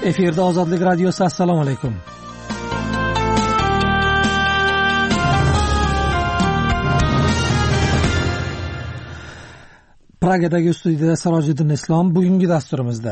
Efirda Ozodlik radiosi. Assalomu alaykum. Pragadagi studiyada Sirojiddin Islom. Bugungi dasturimizda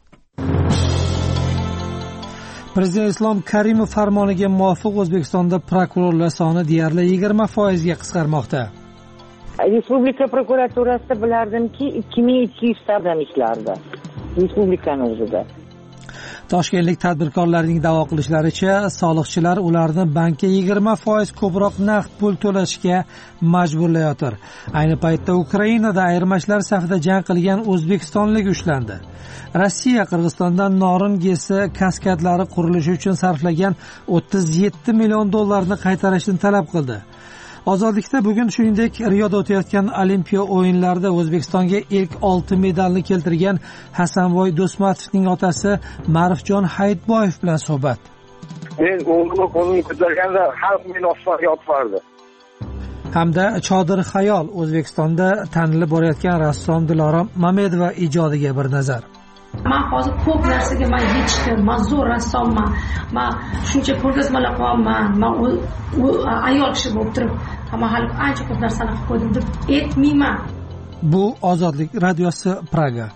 Prezident Islom Karimov farmoniga muvofiq O'zbekistonda prokurorlar soni deyarli 20% ga qisqarmoqda. Respublika prokuraturasida bilardimki 2200 odam ishlardi. Respublikaning o'zida. Toshkentlik tadbirkorlarning da'vo qilishlaricha, soliqchilar ularni bankka 20% ko'proq naqd pul to'lashga majburlayotir. Ayni paytda Ukrainada ayirmachilar safida jang qilgan o'zbekistonlik ushlandi. Rossiya Qirg'izistondan Norin gesi kaskadlari qurilishi uchun sarflagan 37 million dollarni qaytarishni talab qildi. Ozodlikda bugun shuningdek Rioda o'tayotgan Olimpiya o'yinlarida O'zbekistonga ilk oltin medalni keltirgan Hasanboy Do'stmatovning otasi Ma'rifjon Hayitboyev bilan suhbat. Men o'g'limni qo'lini ko'targanda xalq meni osmonga otib yubordi. Hamda Chodir Xayol O'zbekistonda tanilib borayotgan rassom Dilorom Mamedova ijodiga bir nazar. Men hozir ko'p narsaga yetishdim. Men zo'r rassomman. Men shuncha ko'rgazmalar qilyapman. Men ayol kishi bo'lib turib, men hali ancha ko'p narsalar qilib qo'ydim deb aytmayman. Bu Ozodlik radiosi Praga.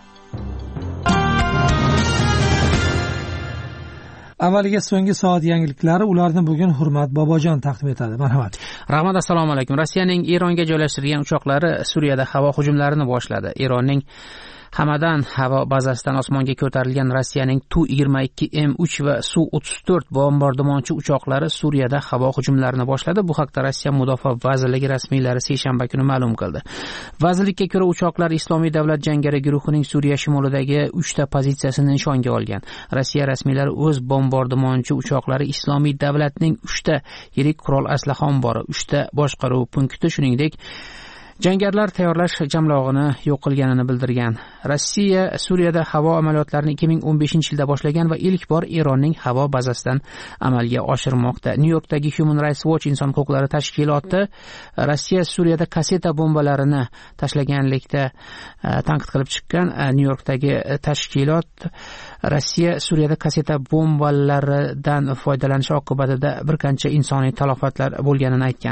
Avvaliga so'nggi soat yangiliklari, ularni bugun Hurmat Bobojon taqdim etadi. Marhamat. Rahmat, assalomu alaykum. Rossiyaning Eronga joylashtirgan uchoqlari Suriyada havo hujumlarini boshladi. Eronning Hamadan havo bazasidan osmonga ko'tarilgan Rossiyaning Tu-22M3 va Su-34 bombardimonchi uchoqlari Suriyada havo hujumlarini boshladi. Bu haqda Rossiya Mudofaa vazirligi rasmiylari seshanba kuni ma'lum qildi. Vazirlikka ko'ra, uchoqlar Islomiy davlat jangari guruhining Suriya shimolidagi 3 ta pozitsiyasini nishonga olgan. Rossiya rasmiylari o'z bombardimonchi uchoqlari Islomiy davlatning 3 ta yirik qurol aslaha ombori, 3 ta boshqaruv punkti, shuningdek jangarilar tayyorlash jamlog'ini yo'q qilganini bildirgan. Rossiya Suriyada havo amaliyotlarini 2015-yilda boshlagan va ilk bor Eronning havo bazasidan amalga oshirmoqda. Nyu-Yorkdagi Human Rights Watch inson huquqlari tashkiloti Rossiya Suriyada kaseta bombalarini tashlaganlikda tanqid qilib chiqqan. Nyu-Yorkdagi tashkilot Rossiya Suriyada kaseta bombalaridan foydalanishi oqibatida bir qancha insoniy talafotlar bo'lganini aytgan.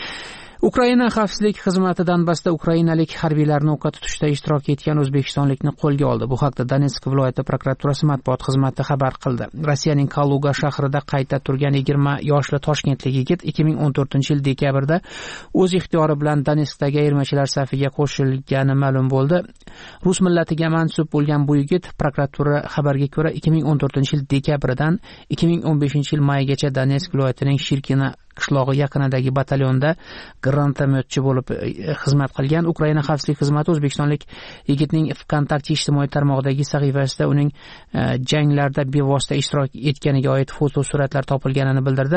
Ukraina xavfsizlik xizmati Donbassda ukrainalik harbiylarni o'qqa tutishda ishtirok etgan o'zbekistonlikni qo'lga oldi. Bu haqda Donetsk viloyati prokuraturasi matbuot xizmati xabar qildi. Rossiyaning Kaluga shahrida qayta turgan 20 yoshli toshkentlik yigit 2014-yil dekabrda o'z ixtiyori bilan Donetskdagi ayirmachilar safiga qo'shilgani ma'lum bo'ldi. Rus millatiga mansub bo'lgan bu yigit prokuratura xabarga ko'ra 2014-yil dekabridan 2015-yil maygacha Donetsk viloyatining Shirkina qishlog'i yaqinidagi batalyonda grantometchi bo'lib xizmat qilgan. Ukraina xavfsizlik xizmati o'zbekistonlik yigitning VKontakte ijtimoiy tarmog'idagi sahifasida uning janglarda bevosita ishtirok etganiga oid fotosuratlar topilganini bildirdi.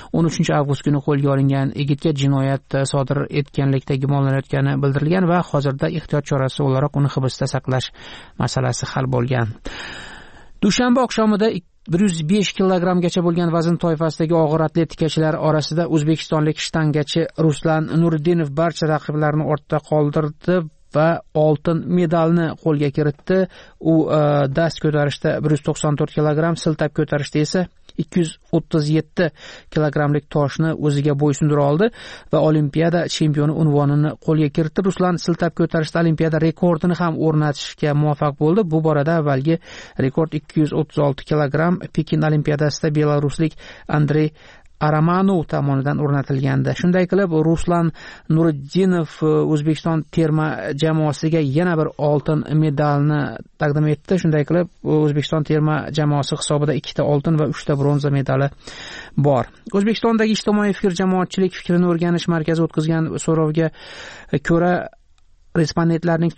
13 avgust kuni qo'lga olingan yigitga jinoyat sodir etganlikda gumonlanayotgani bildirilgan va hozirda ehtiyot chorasi o'laroq uni hibsda saqlash masalasi hal bo'lgan. Dushanba oqshomida 105 kilogramgacha bo'lgan vazn toifasidagi og'ir atletikachilar orasida o'zbekistonlik shtangachi Ruslan Nuriddinov barcha raqiblarini ortda qoldirdi va oltin medalni qo'lga kiritdi. U dast ko'tarishda 194 kilogram, siltab ko'tarishda esa 237 kilogramlik toshni o'ziga bo'ysundira oldi va Olimpiada chempioni unvonini qo'lga kiritdi. Ruslan siltab ko'tarishda Olimpiada rekordini ham o'rnatishga muvaffaq bo'ldi. Bu borada avvalgi rekord 236 kilogram Pekin Olimpiadasida belaruslik Andrey Aramanov tomonidan o'rnatilgandi. Shunday qilib, Ruslan Nuriddinov O'zbekiston terma jamoasiga yana bir oltin medalni taqdim etdi. Shunday qilib, O'zbekiston terma jamoasi hisobida 2 ta oltin va 3 ta bronza medali bor. O'zbekistondagi ijtimoiy fikr jamoatchilik fikrini o'rganish markazi o'tkazgan so'rovga ko'ra respondentlarning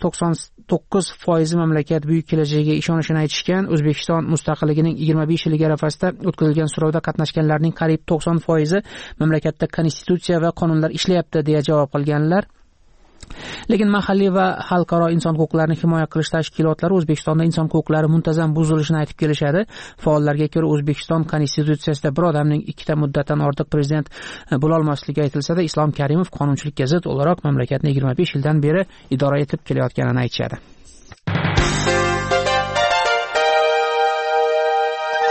99% mamlakat buyuk kelajagiga ishonishini aytishgan. O'zbekiston mustaqilligining 25 yiliga arafasida o'tkazilgan so'rovda qatnashganlarning qariyb 90% mamlakatda konstitutsiya va qonunlar ishlayapti deya javob qilganlar. Lekin mahalliy va xalqaro inson huquqlarini himoya qilish tashkilotlari O'zbekistonda inson huquqlari muntazam buzilishini aytib kelishadi. Faollarga ko'ra, O'zbekiston konstitutsiyasida bir odamning 2 ta muddatdan ortiq prezident bo'la olmasligi aytilsa-da, Islom Karimov qonunchilikka zid o'laroq mamlakatni 25 yildan beri idora etib kelayotganini aytishadi.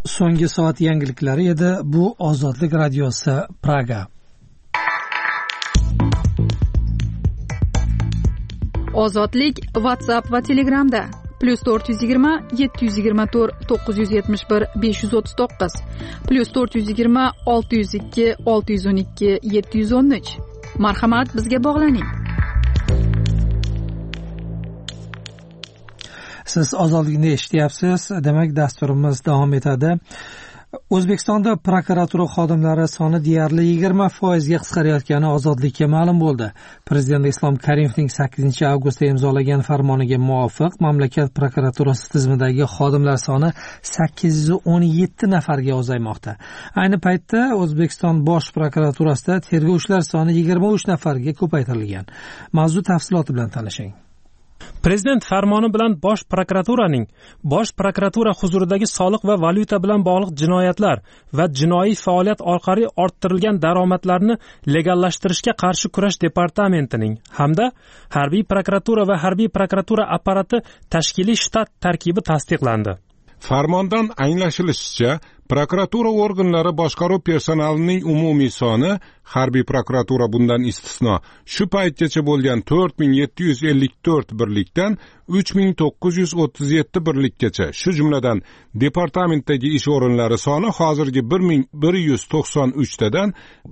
so'nggi soat yangiliklari edi. Bu Ozodlik radiosi Praga. Ozodlik WhatsApp va Telegramda +420 724 971 539 +420 602 612 713. Marhamat, bizga bog'laning. Siz Ozodlikni eshityapsiz. Demak, dasturimiz davom etadi. O'zbekistonda prokuratura xodimlari soni deyarli 20% qisqarayotgani Ozodlikka ma'lum bo'ldi. Prezident Islom Karimovning 8-avgustda imzolagan farmoniga muvofiq mamlakat prokuraturasi tizimidagi xodimlar soni 817 nafarga ozaymoqda. Ayni paytda O'zbekiston Bosh prokuraturasida tergovchilar soni 23 nafarga ko'paytirilgan. Mavzu tafsiloti bilan tanishing. Prezident farmoni bilan Bosh prokuratura huzuridagi soliq va valyuta bilan bog'liq jinoyatlar va jinoiy faoliyat orqali orttirilgan daromadlarni legallashtirishga qarshi kurash departamentining hamda harbiy prokuratura va harbiy prokuratura apparati tashkiliy shtat tarkibi tasdiqlandi. Farmondan anglashilishicha, prokuratura organlari boshqaruv personalining umumiy soni, harbiy prokuratura bundan istisno, shu paytgacha bo'lgan 4754 birlikdan 3937 birlikgacha, shu jumladan departamentdagi ish o'rinlari soni hozirgi 1193 tadan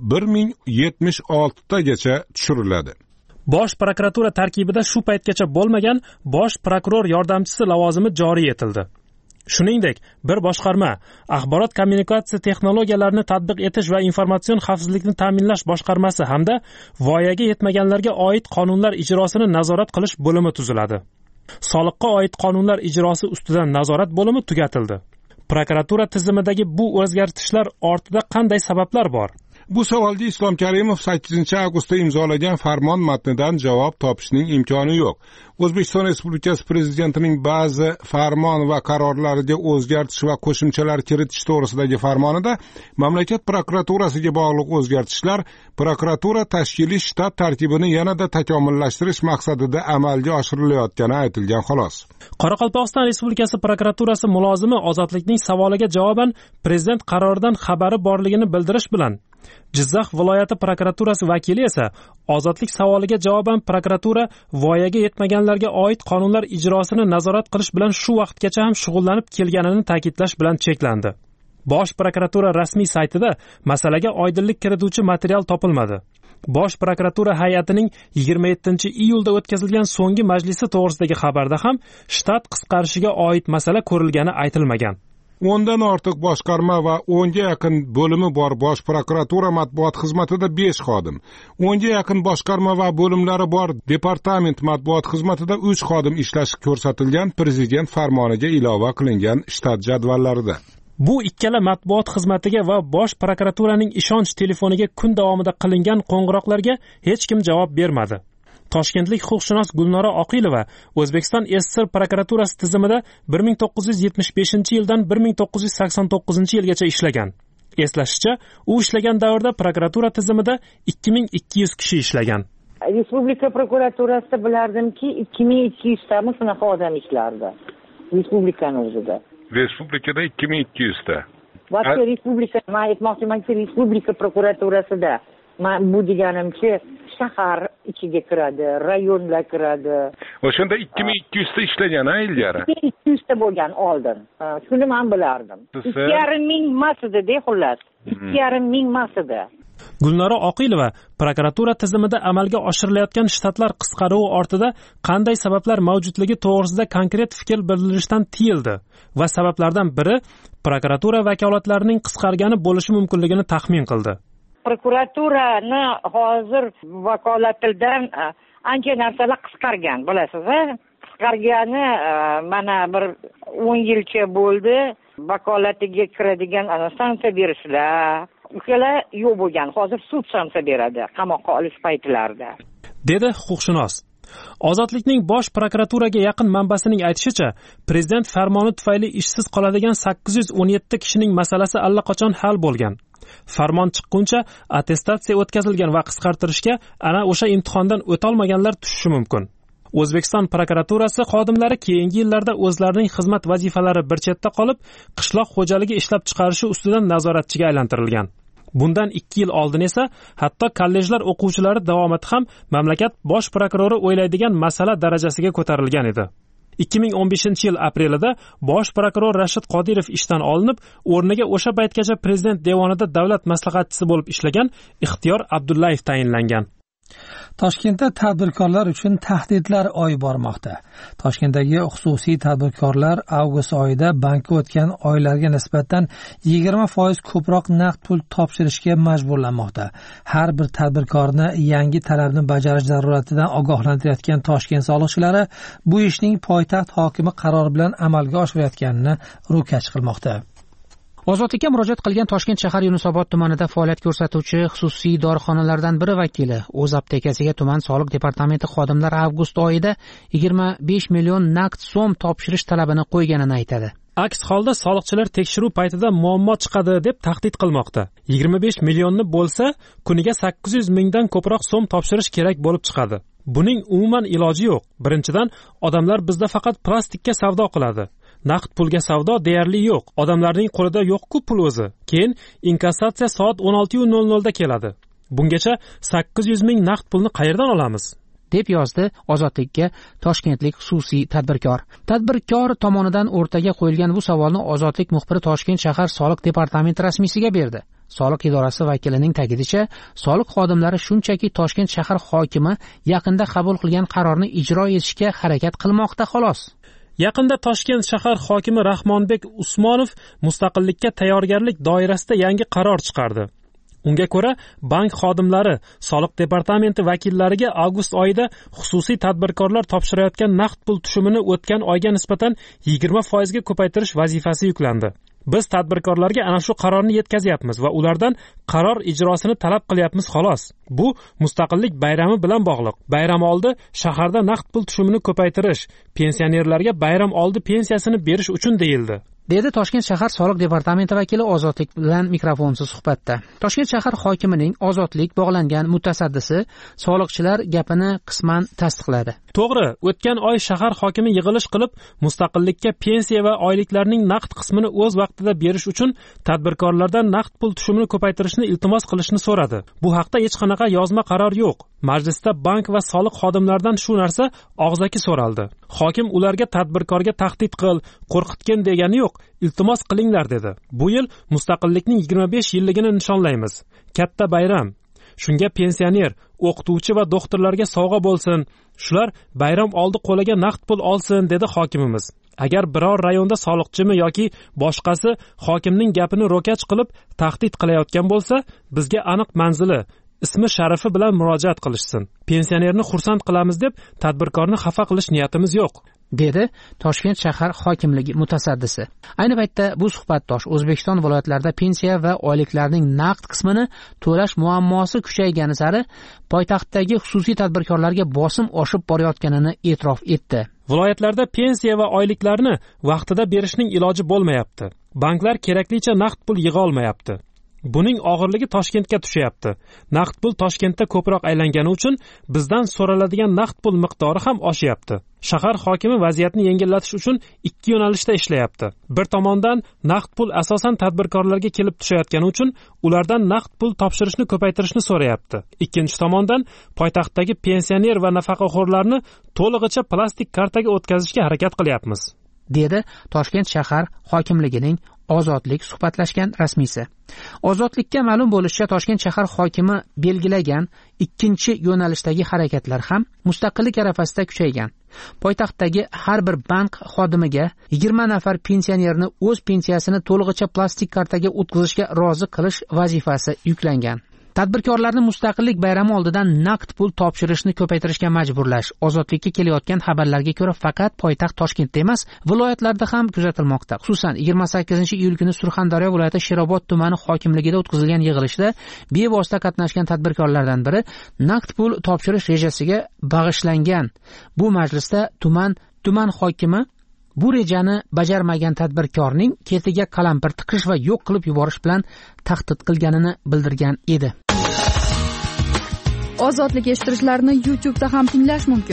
1076 tagacha tushiriladi. Bosh prokuratura tarkibida shu paytgacha bo'lmagan bosh prokuror yordamchisi lavozimi joriy etildi. Shuningdek, bir boshqarma axborot kommunikatsiya texnologiyalarini tatbiq etish va informatsion xavfsizlikni ta'minlash boshqarmasi hamda voyaga yetmaganlarga oid qonunlar ijrosini nazorat qilish bo'limi tuziladi. Soliqqa oid qonunlar ijrosi ustidan nazorat bo'limi tugatildi. Prokuratura tizimidagi bu o'zgartishlar ortida qanday sabablar bor? Bu savolga Islom Karimov 8-avgustda imzolagan farmon matnidan javob topishning imkoni yo'q. O'zbekiston Respublikasi Prezidentining ba'zi farmon va qarorlariga o'zgartish va qo'shimchalar kiritish to'g'risidagi farmonida mamlakat prokuraturasiga bog'liq o'zgartishlar prokuratura tashkiliy shtat tarkibini yanada takomillashtirish maqsadida amalga oshirilayotgani aytilgan xolos. Qoraqalpog'iston Respublikasi prokuraturasi mulozimi Ozodlikning savoliga javoban Prezident qaroridan xabari borligini bildirish bilan Jizzax viloyati prokuraturasi vakili esa Ozodlik savoliga javoban prokuratura voyaga yetmaganlarga oid qonunlar ijrosini nazorat qilish bilan shu vaqtgacha ham shug'ullanib kelganini ta'kidlash bilan cheklandi. Bosh prokuratura rasmiy saytida masalaga oydinlik kirituvchi material topilmadi. Bosh prokuratura hay'atining 27-iyulda o'tkazilgan so'nggi majlisi to'g'risidagi xabarda ham shtat qisqarishiga oid masala ko'rilgani aytilmagan. 10dan ortiq boshqarma va 10ga yaqin bo'limi bor Bosh prokuratura matbuot xizmatida 5 xodim, 10ga yaqin boshqarma va bo'limlari bor departament matbuot xizmatida 3 xodim ishlashi ko'rsatilgan Prezident farmoniga ilova qilingan shtat jadvallarida. Bu ikkala matbuot xizmatiga va Bosh prokuraturaning ishonch telefoniga kun davomida qilingan qo'ng'iroqlarga hech kim javob bermadi. Toshkentlik huquqshunos Gulnora Oqilova O'zbekiston SSR prokuraturasi tizimida 1975-yildan 1989-yilgacha ishlagan. Eslashicha, u ishlagan davrda prokuratura tizimida 2200 kishi ishlagan. Respublika prokuraturasida bilardimki 2200 tami shunaqa odam ishlardi. Respublikani o'zida. Respublikada 2200 ta. Vaqti respublika, men aytmoqchimanki, respublika prokuraturasida bu deganimcha shahar ichiga kiradi, rayonlar kiradi. O'shanda 2200 ta ishlagan ilgari. 2200 ta bo'lgan oldin. Shuni men bilardim. 2500 masida xullas. 2500 masida. Gulnora Oqilova prokuratura tizimida amalga oshirilayotgan shtatlar qisqaruvi ortida qanday sabablar mavjudligi to'g'risida konkret fikr bildirishdan tiyildi va sabablardan biri prokuratura vakolatlarining qisqargani bo'lishi mumkinligini taxmin qildi. Prokuraturani hozir vakolatidan ancha narsalar qisqargan, bilasiz-a? Qisqargani mana bir 10 yilcha bo'ldi. Vakolatiga kiradigan stansiya berishlar ukala yo'q bo'lgan. Hozir sud stansiya beradi qamoqqa olish paytlarida. Dedi huquqshunos. Ozodlikning Bosh prokuraturaga yaqin manbasining aytishicha, Prezident farmoni tufayli ishsiz qoladigan 817 kishining masalasi allaqachon hal bo'lgan. Farmon chiqquncha attestatsiya o'tkazilgan va qisqartirishga ana o'sha imtihondan o'tolmaganlar tushishi mumkin. O'zbekiston prokuraturasi xodimlari keyingi yillarda o'zlarining xizmat vazifalari bir chetda qolib, qishloq xo'jaligi ishlab chiqarishi ustidan nazoratchiga aylantirilgan. Bundan 2 yil oldin esa hatto kollejlar o'quvchilari davomati ham mamlakat bosh prokurori o'ylaydigan masala darajasiga ko'tarilgan edi. 2015-yil aprelida bosh prokuror Rashid Qodirov ishdan olinib, o'rniga o'sha paytgacha prezident devonida davlat maslahatchisi bo'lib ishlagan Ixtiyor Abdullayev tayinlangan. Toshkentda tadbirkorlar uchun tahdidlar oyi bormoqda. Toshkentdagi xususiy tadbirkorlar avgust oyida bankka o'tgan oylarga nisbatan 20% ko'proq naqd pul topshirishga majburlanmoqda. Har bir tadbirkorni yangi talabni bajarish zaruratidan ogohlantirayotgan Toshkent soliqchilari bu ishning poytaxt hokimi qarori bilan amalga oshirayotganini ro'kach qilmoqda. Ozodlikka murojaat qilgan Toshkent shahar Yunusobod tumanida faoliyat ko'rsatuvchi xususiy dorixonalardan biri vakili o'z aptekasiga tuman soliq departamenti xodimlari avgust oyida 25 million naqd so'm topshirish talabini qo'yganini aytadi. Aks holda soliqchilar tekshiruv paytida muammo chiqadi deb tahdid qilmoqda. 25 millionni bo'lsa, kuniga 800 mingdan ko'proq so'm topshirish kerak bo'lib chiqadi. Buning umuman iloji yo'q. Birinchidan, odamlar bizda faqat plastikka savdo qiladi. Naqd pulga savdo deyarli yo'q. Odamlarning qo'lida yo'q-ku pul o'zi. Keyin inkassatsiya soat 16:00 da keladi. Bungacha 800 ming naqd pulni qayerdan olamiz? deb yozdi Ozodlikka toshkentlik xususiy tadbirkor. Tadbirkor tomonidan o'rtaga qo'yilgan bu savolni Ozodlik muxbiri Toshkent shahar soliq departamenti rasmiysiga berdi. Soliq idorasi vakilining ta'kidicha, soliq xodimlari shunchaki Toshkent shahar hokimi yaqinda qabul qilgan qarorni ijro etishga harakat qilmoqda xolos. Yaqinda Toshkent shahar hokimi Rahmonbek Usmonov mustaqillikka tayyorgarlik doirasida yangi qaror chiqardi. Unga ko'ra, bank xodimlari soliq departamenti vakillariga avgust oyida xususiy tadbirkorlar topshirayotgan naqd pul tushumini o'tgan oyga nisbatan 20% ga ko'paytirish vazifasi yuklandi. Biz tadbirkorlarga ana shu qarorni yetkazyapmiz va ulardan qaror ijrosini talab qilyapmiz xolos. Bu mustaqillik bayrami bilan bog'liq. Bayram oldi shaharda naqd pul tushumini ko'paytirish, pensionerlarga bayram oldi pensiyasini berish uchun deyildi. dedi Toshkent shahar soliq departamenti vakili Ozodlik bilan mikrofonsiz suhbatda. Toshkent shahar hokimining Ozodlik bog'langan mutasaddisi soliqchilar gapini qisman tasdiqladi. To'g'ri, o'tgan oy shahar hokimi yig'ilish qilib, mustaqillikka pensiya va oyliklarning naqd qismini o'z vaqtida berish uchun tadbirkorlardan naqd pul tushumini ko'paytirishni iltimos qilishni so'radi. Bu haqda hech qanaqa yozma qaror yo'q. Majlisda bank va soliq xodimlaridan shu narsa og'zaki so'raldi. Hokim ularga tadbirkorga tahdid qil, qo'rqitgin degani yo'q. Iltimos qilinglar dedi. Bu yil mustaqillikning 25 yilligini nishonlaymiz. Katta bayram. Shunga pensioner, o'qituvchi va doktorlarga sovg'a bo'lsin. Shular bayram oldi qo'liga naqd pul olsin dedi hokimimiz. Agar biror rayonda soliqchimi yoki boshqasi hokimning gapini ro'kach qilib tahdid qilayotgan bo'lsa, bizga aniq manzili, ismi sharifi bilan murojaat qilishsin. Pensionerni xursand qilamiz deb tadbirkorni xafa qilish niyatimiz yo'q, dedi Toshkent shahar hokimligi mutasaddisi. Ayni paytda bu suhbatdosh O'zbekiston viloyatlarida pensiya va oyliklarning naqd qismini to'lash muammosi kuchaygani sari poytaxtdagi xususiy tadbirkorlarga bosim oshib borayotganini e'tirof etdi. Viloyatlarda pensiya va oyliklarni vaqtida berishning iloji bo'lmayapti. Banklar keraklicha naqd pul yig'a olmayapti. Buning og'irligi Toshkentga tushyapti. Naqd pul Toshkentda ko'proq aylangani uchun bizdan so'raladigan naqd pul miqdori ham oshyapti. Shahar hokimi vaziyatni yengillatish uchun 2 yo'nalishda ishlayapti. Bir tomondan naqd pul asosan tadbirkorlarga kelib tushayotgani uchun ulardan naqd pul topshirishni ko'paytirishni so'rayapti. Ikkinchi tomondan poytaxtdagi pensioner va nafaqaxo'rlarni to'lig'icha plastik kartaga o'tkazishga harakat qilyapmiz, dedi Toshkent shahar hokimligining Ozodlik suhbatlashgan rasmiysi. Ozodlikka ma'lum bo'lishicha, Toshkent shahar hokimi belgilagan ikkinchi yo'nalishdagi harakatlar ham mustaqillik arafasida kuchaygan. Poytaxtdagi har bir bank xodimiga 20 nafar pensionerni o'z pensiyasini to'lig'icha plastik kartaga o'tkazishga rozi qilish vazifasi yuklangan. Tadbirkorlarni mustaqillik bayrami oldidan naqd pul topshirishni ko'paytirishga majburlash Ozodlikka kelayotgan xabarlarga ko'ra faqat poytaxt Toshkentda emas, viloyatlarda ham kuzatilmoqda. Xususan 28-iyul kuni Surxondaryo viloyati Sherobod tumani hokimligida o'tkazilgan yig'ilishda bevosita qatnashgan tadbirkorlardan biri naqd pul topshirish rejasiga bag'ishlangan. Bu majlisda tuman hokimi bu rejani bajarmagan tadbirkorning ketiga qalampir tiqish va yo'q qilib yuborish bilan tahdid qilganini bildirgan edi. Ozodlik eshittirichlarini YouTube'da ham tinglash mumkin.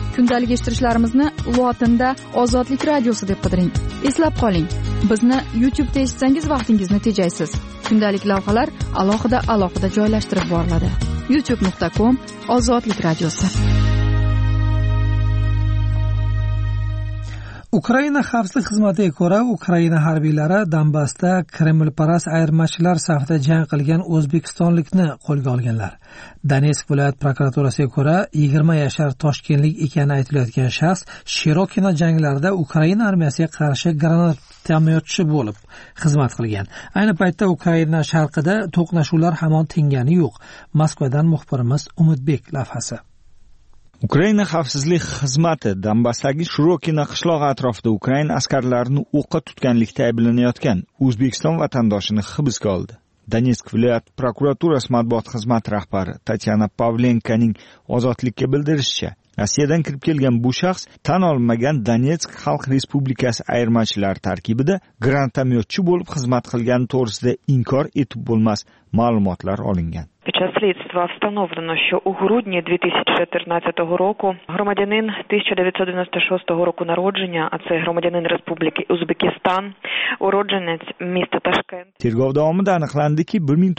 Kundalik eshittirishlarimizni lotinda Ozodlik radiosi deb qidiring. Eslab qoling, bizni YouTube'da eshitsangiz vaqtingizni tejaysiz. Kundalik lavhalar alohida joylashtirib boriladi. youtube.com/Ozodlik radiosi. Ukraina xavfsizlik xizmatiga ko'ra, Ukraina harbiylari Donbassda Kremlparast ayirmachilar safida jang qilgan o'zbekistonlikni qo'lga olganlar. Donetsk viloyat prokuraturasiga ko'ra, 20 yashar toshkentlik ekani aytilayotgan shaxs Shirokino janglarida Ukraina armiyasiga qarshi granatomyotchi bo'lib xizmat qilgan. Ayni paytda Ukraina sharqida to'qnashuvlar hamon tingani yo'q. Moskvadan muxbirimiz Umidbek lavhasi. Ukraina xavfsizlik xizmati Donbassdagi Shirokino qishlog'i atrofida Ukraina askarlarini o'qqa tutganlikda ayblanayotgan O'zbekiston vatandoshini hibsga oldi. Donetsk viloyat prokuraturasi matbuot xizmati rahbari Tatyana Pavlenkaning Ozodlikka bildirishicha, Rossiyadan kirib kelgan bu shaxs tan olinmagan Donetsk Xalq Respublikasi ayirmachilari tarkibida granatomyotchi bo'lib xizmat qilgani to'g'risida inkor etib bo'lmas ma'lumotlar olingan. Під час слідства встановлено, що у грудні 2014 року громадянин 1996 року народження, а це громадянин Республіки Узбекистан, уродженець міста Ташкент. Tergov davomida aniqlandiki,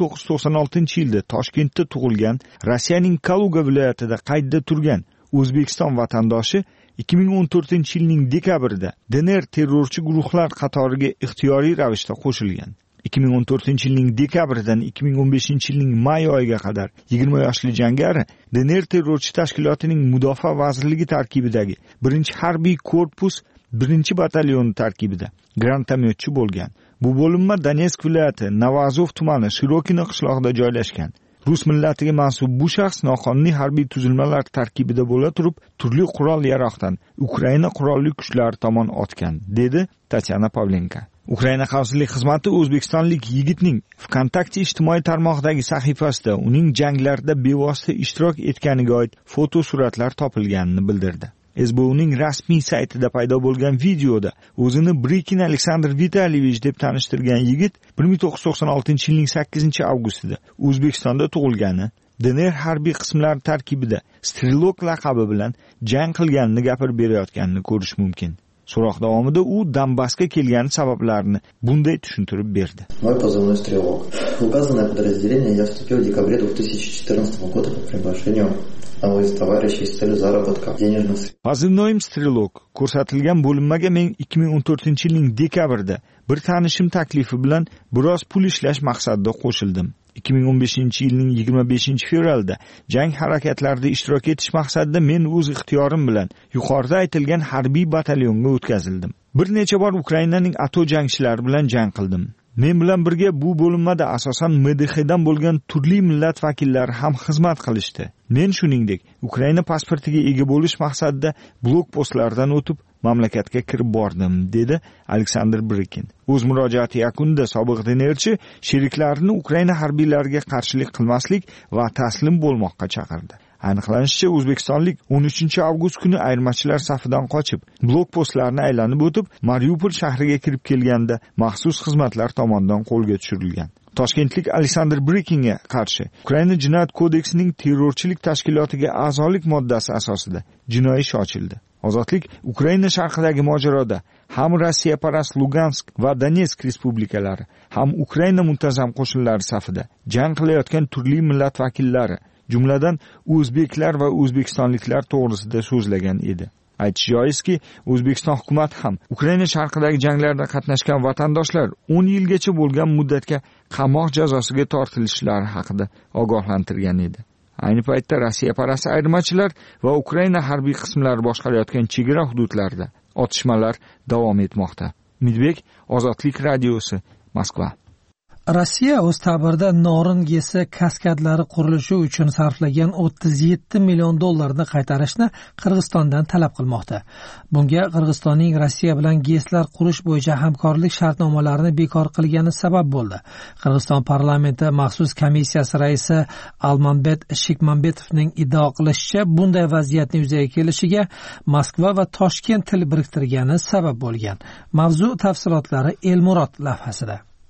1996-yilda Toshkentda tug'ilgan, Rossiyaning Kaluga viloyatida qaydda turgan O'zbekiston vatandoshi 2014-yilning dekabrida DNR terrorchi guruhlar qatoriga ixtiyoriy ravishda qo'shilgan. 2014-yilning dekabridan 2015-yilning may oyiga qadar 20 yoshli jangari DNR terrorchi tashkilotining Mudofaa vazirligi tarkibidagi 1-harbiy korpus 1-batalyoni tarkibida granatomyotchi bo'lgan. Bu bo'linma Donetsk viloyati Novazov tumani Shirokino qishlog'ida joylashgan. Rus millatiga mansub bu shaxs noqonuniy harbiy tuzilmalar tarkibida bo'la turib, turli qurol-yarog'dan Ukraina qurolli kuchlari tomon otgan, dedi Tatyana Pavlenka. Ukraina xavfsizlik xizmati o'zbekistonlik yigitning VKontakte ijtimoiy tarmog'idagi sahifasida uning janglarda bevosita ishtirok etganiga oid fotosuratlar topilganini bildirdi. SBUning rasmiy saytida paydo bo'lgan videoda o'zini Brikin Aleksandr Vitalyevich deb tanishtirgan yigit 1996-yilning 8-avgustida O'zbekistonda tug'ilgani, DNR harbiy qismlari tarkibida Strelok laqabi bilan jang qilganini gapirib berayotganini ko'rish mumkin. So'roq davomida u Donbassga kelgan sabablarini bunday tushuntirib berdi. Мой позывной Стрелок. В указанное подразделение я вступил в декабре 2014 года по приглашению одного из товарищей с целью заработка денежных средств. Позывноyim Strelok. Ko'rsatilgan bo'linmaga men 2014-yilning dekabrida bir tanishim taklifi bilan biroz pul ishlash maqsadida qo'shildim. 2015-yilning 25-fevralda jang harakatlarida ishtirok etish maqsadida men o'z ixtiyorim bilan yuqorida aytilgan harbiy batalyonga o'tkazildim. Bir necha bor Ukrainaning ATO jangchilari bilan jang qildim. Men bilan birga bu bo'linmada asosan MDXdan bo'lgan turli millat vakillari ham xizmat qilishdi. Men shuningdek Ukraina pasportiga ega bo'lish maqsadida blokpostlardan o'tib mamlakatga kirib bordim, dedi Aleksandr Brikin. O'z murojaati yakunida sobiq DNRchi sheriklarini Ukraina harbiylariga qarshilik qilmaslik va taslim bo'lmoqqa chaqirdi. Aniqlanishicha, o'zbekistonlik 13-avgust kuni ayirmachilar safidan qochib, blokpostlarni aylanib o'tib, Mariupol shahriga kirib kelganda maxsus xizmatlar tomonidan qo'lga tushirilgan. Toshkentlik Aleksandr Brikinga qarshi Ukraina jinoyat kodeksining terrorchilik tashkilotiga a'zolik moddasi asosida jinoiy ish ochildi. Ozodlik Ukraina sharqidagi mojaroda ham Rossiya parast Lugansk va Donetsk respublikalari, ham Ukraina muntazam qo'shinlari safida jang qilayotgan turli millat vakillari, jumladan o'zbeklar va o'zbekistonliklar to'g'risida so'zlagan edi. Aytish joizki, O'zbekiston hukumati ham Ukraina sharqidagi janglarda qatnashgan vatandoshlar 10 yilgacha bo'lgan muddatga qamoq jazosiga tortilishlari haqida ogohlantirgan edi. Ayni paytda Rossiya parast ayirmachilar va Ukraina harbiy qismlari boshqarayotgan chegara hududlarda otishmalar davom etmoqda. Umidbek, Ozodlik radiosi, Moskva. Rossiya o'z ta'birida Norin gesi kaskadlari qurilishi uchun sarflagan 37 million dollarni qaytarishni Qirg'izistondan talab qilmoqda. Bunga Qirg'izistonning Rossiya bilan GESlar qurish bo'yicha hamkorlik shartnomalarini bekor qilgani sabab bo'ldi. Qirg'iziston parlamenti maxsus komissiyasi raisi Almanbet Shikmanbetovning iddao qilishicha, bunday vaziyatning yuzaga kelishiga Moskva va Toshkent til biriktirgani sabab bo'lgan. Mavzu tafsilotlari Elmurod lavhasida.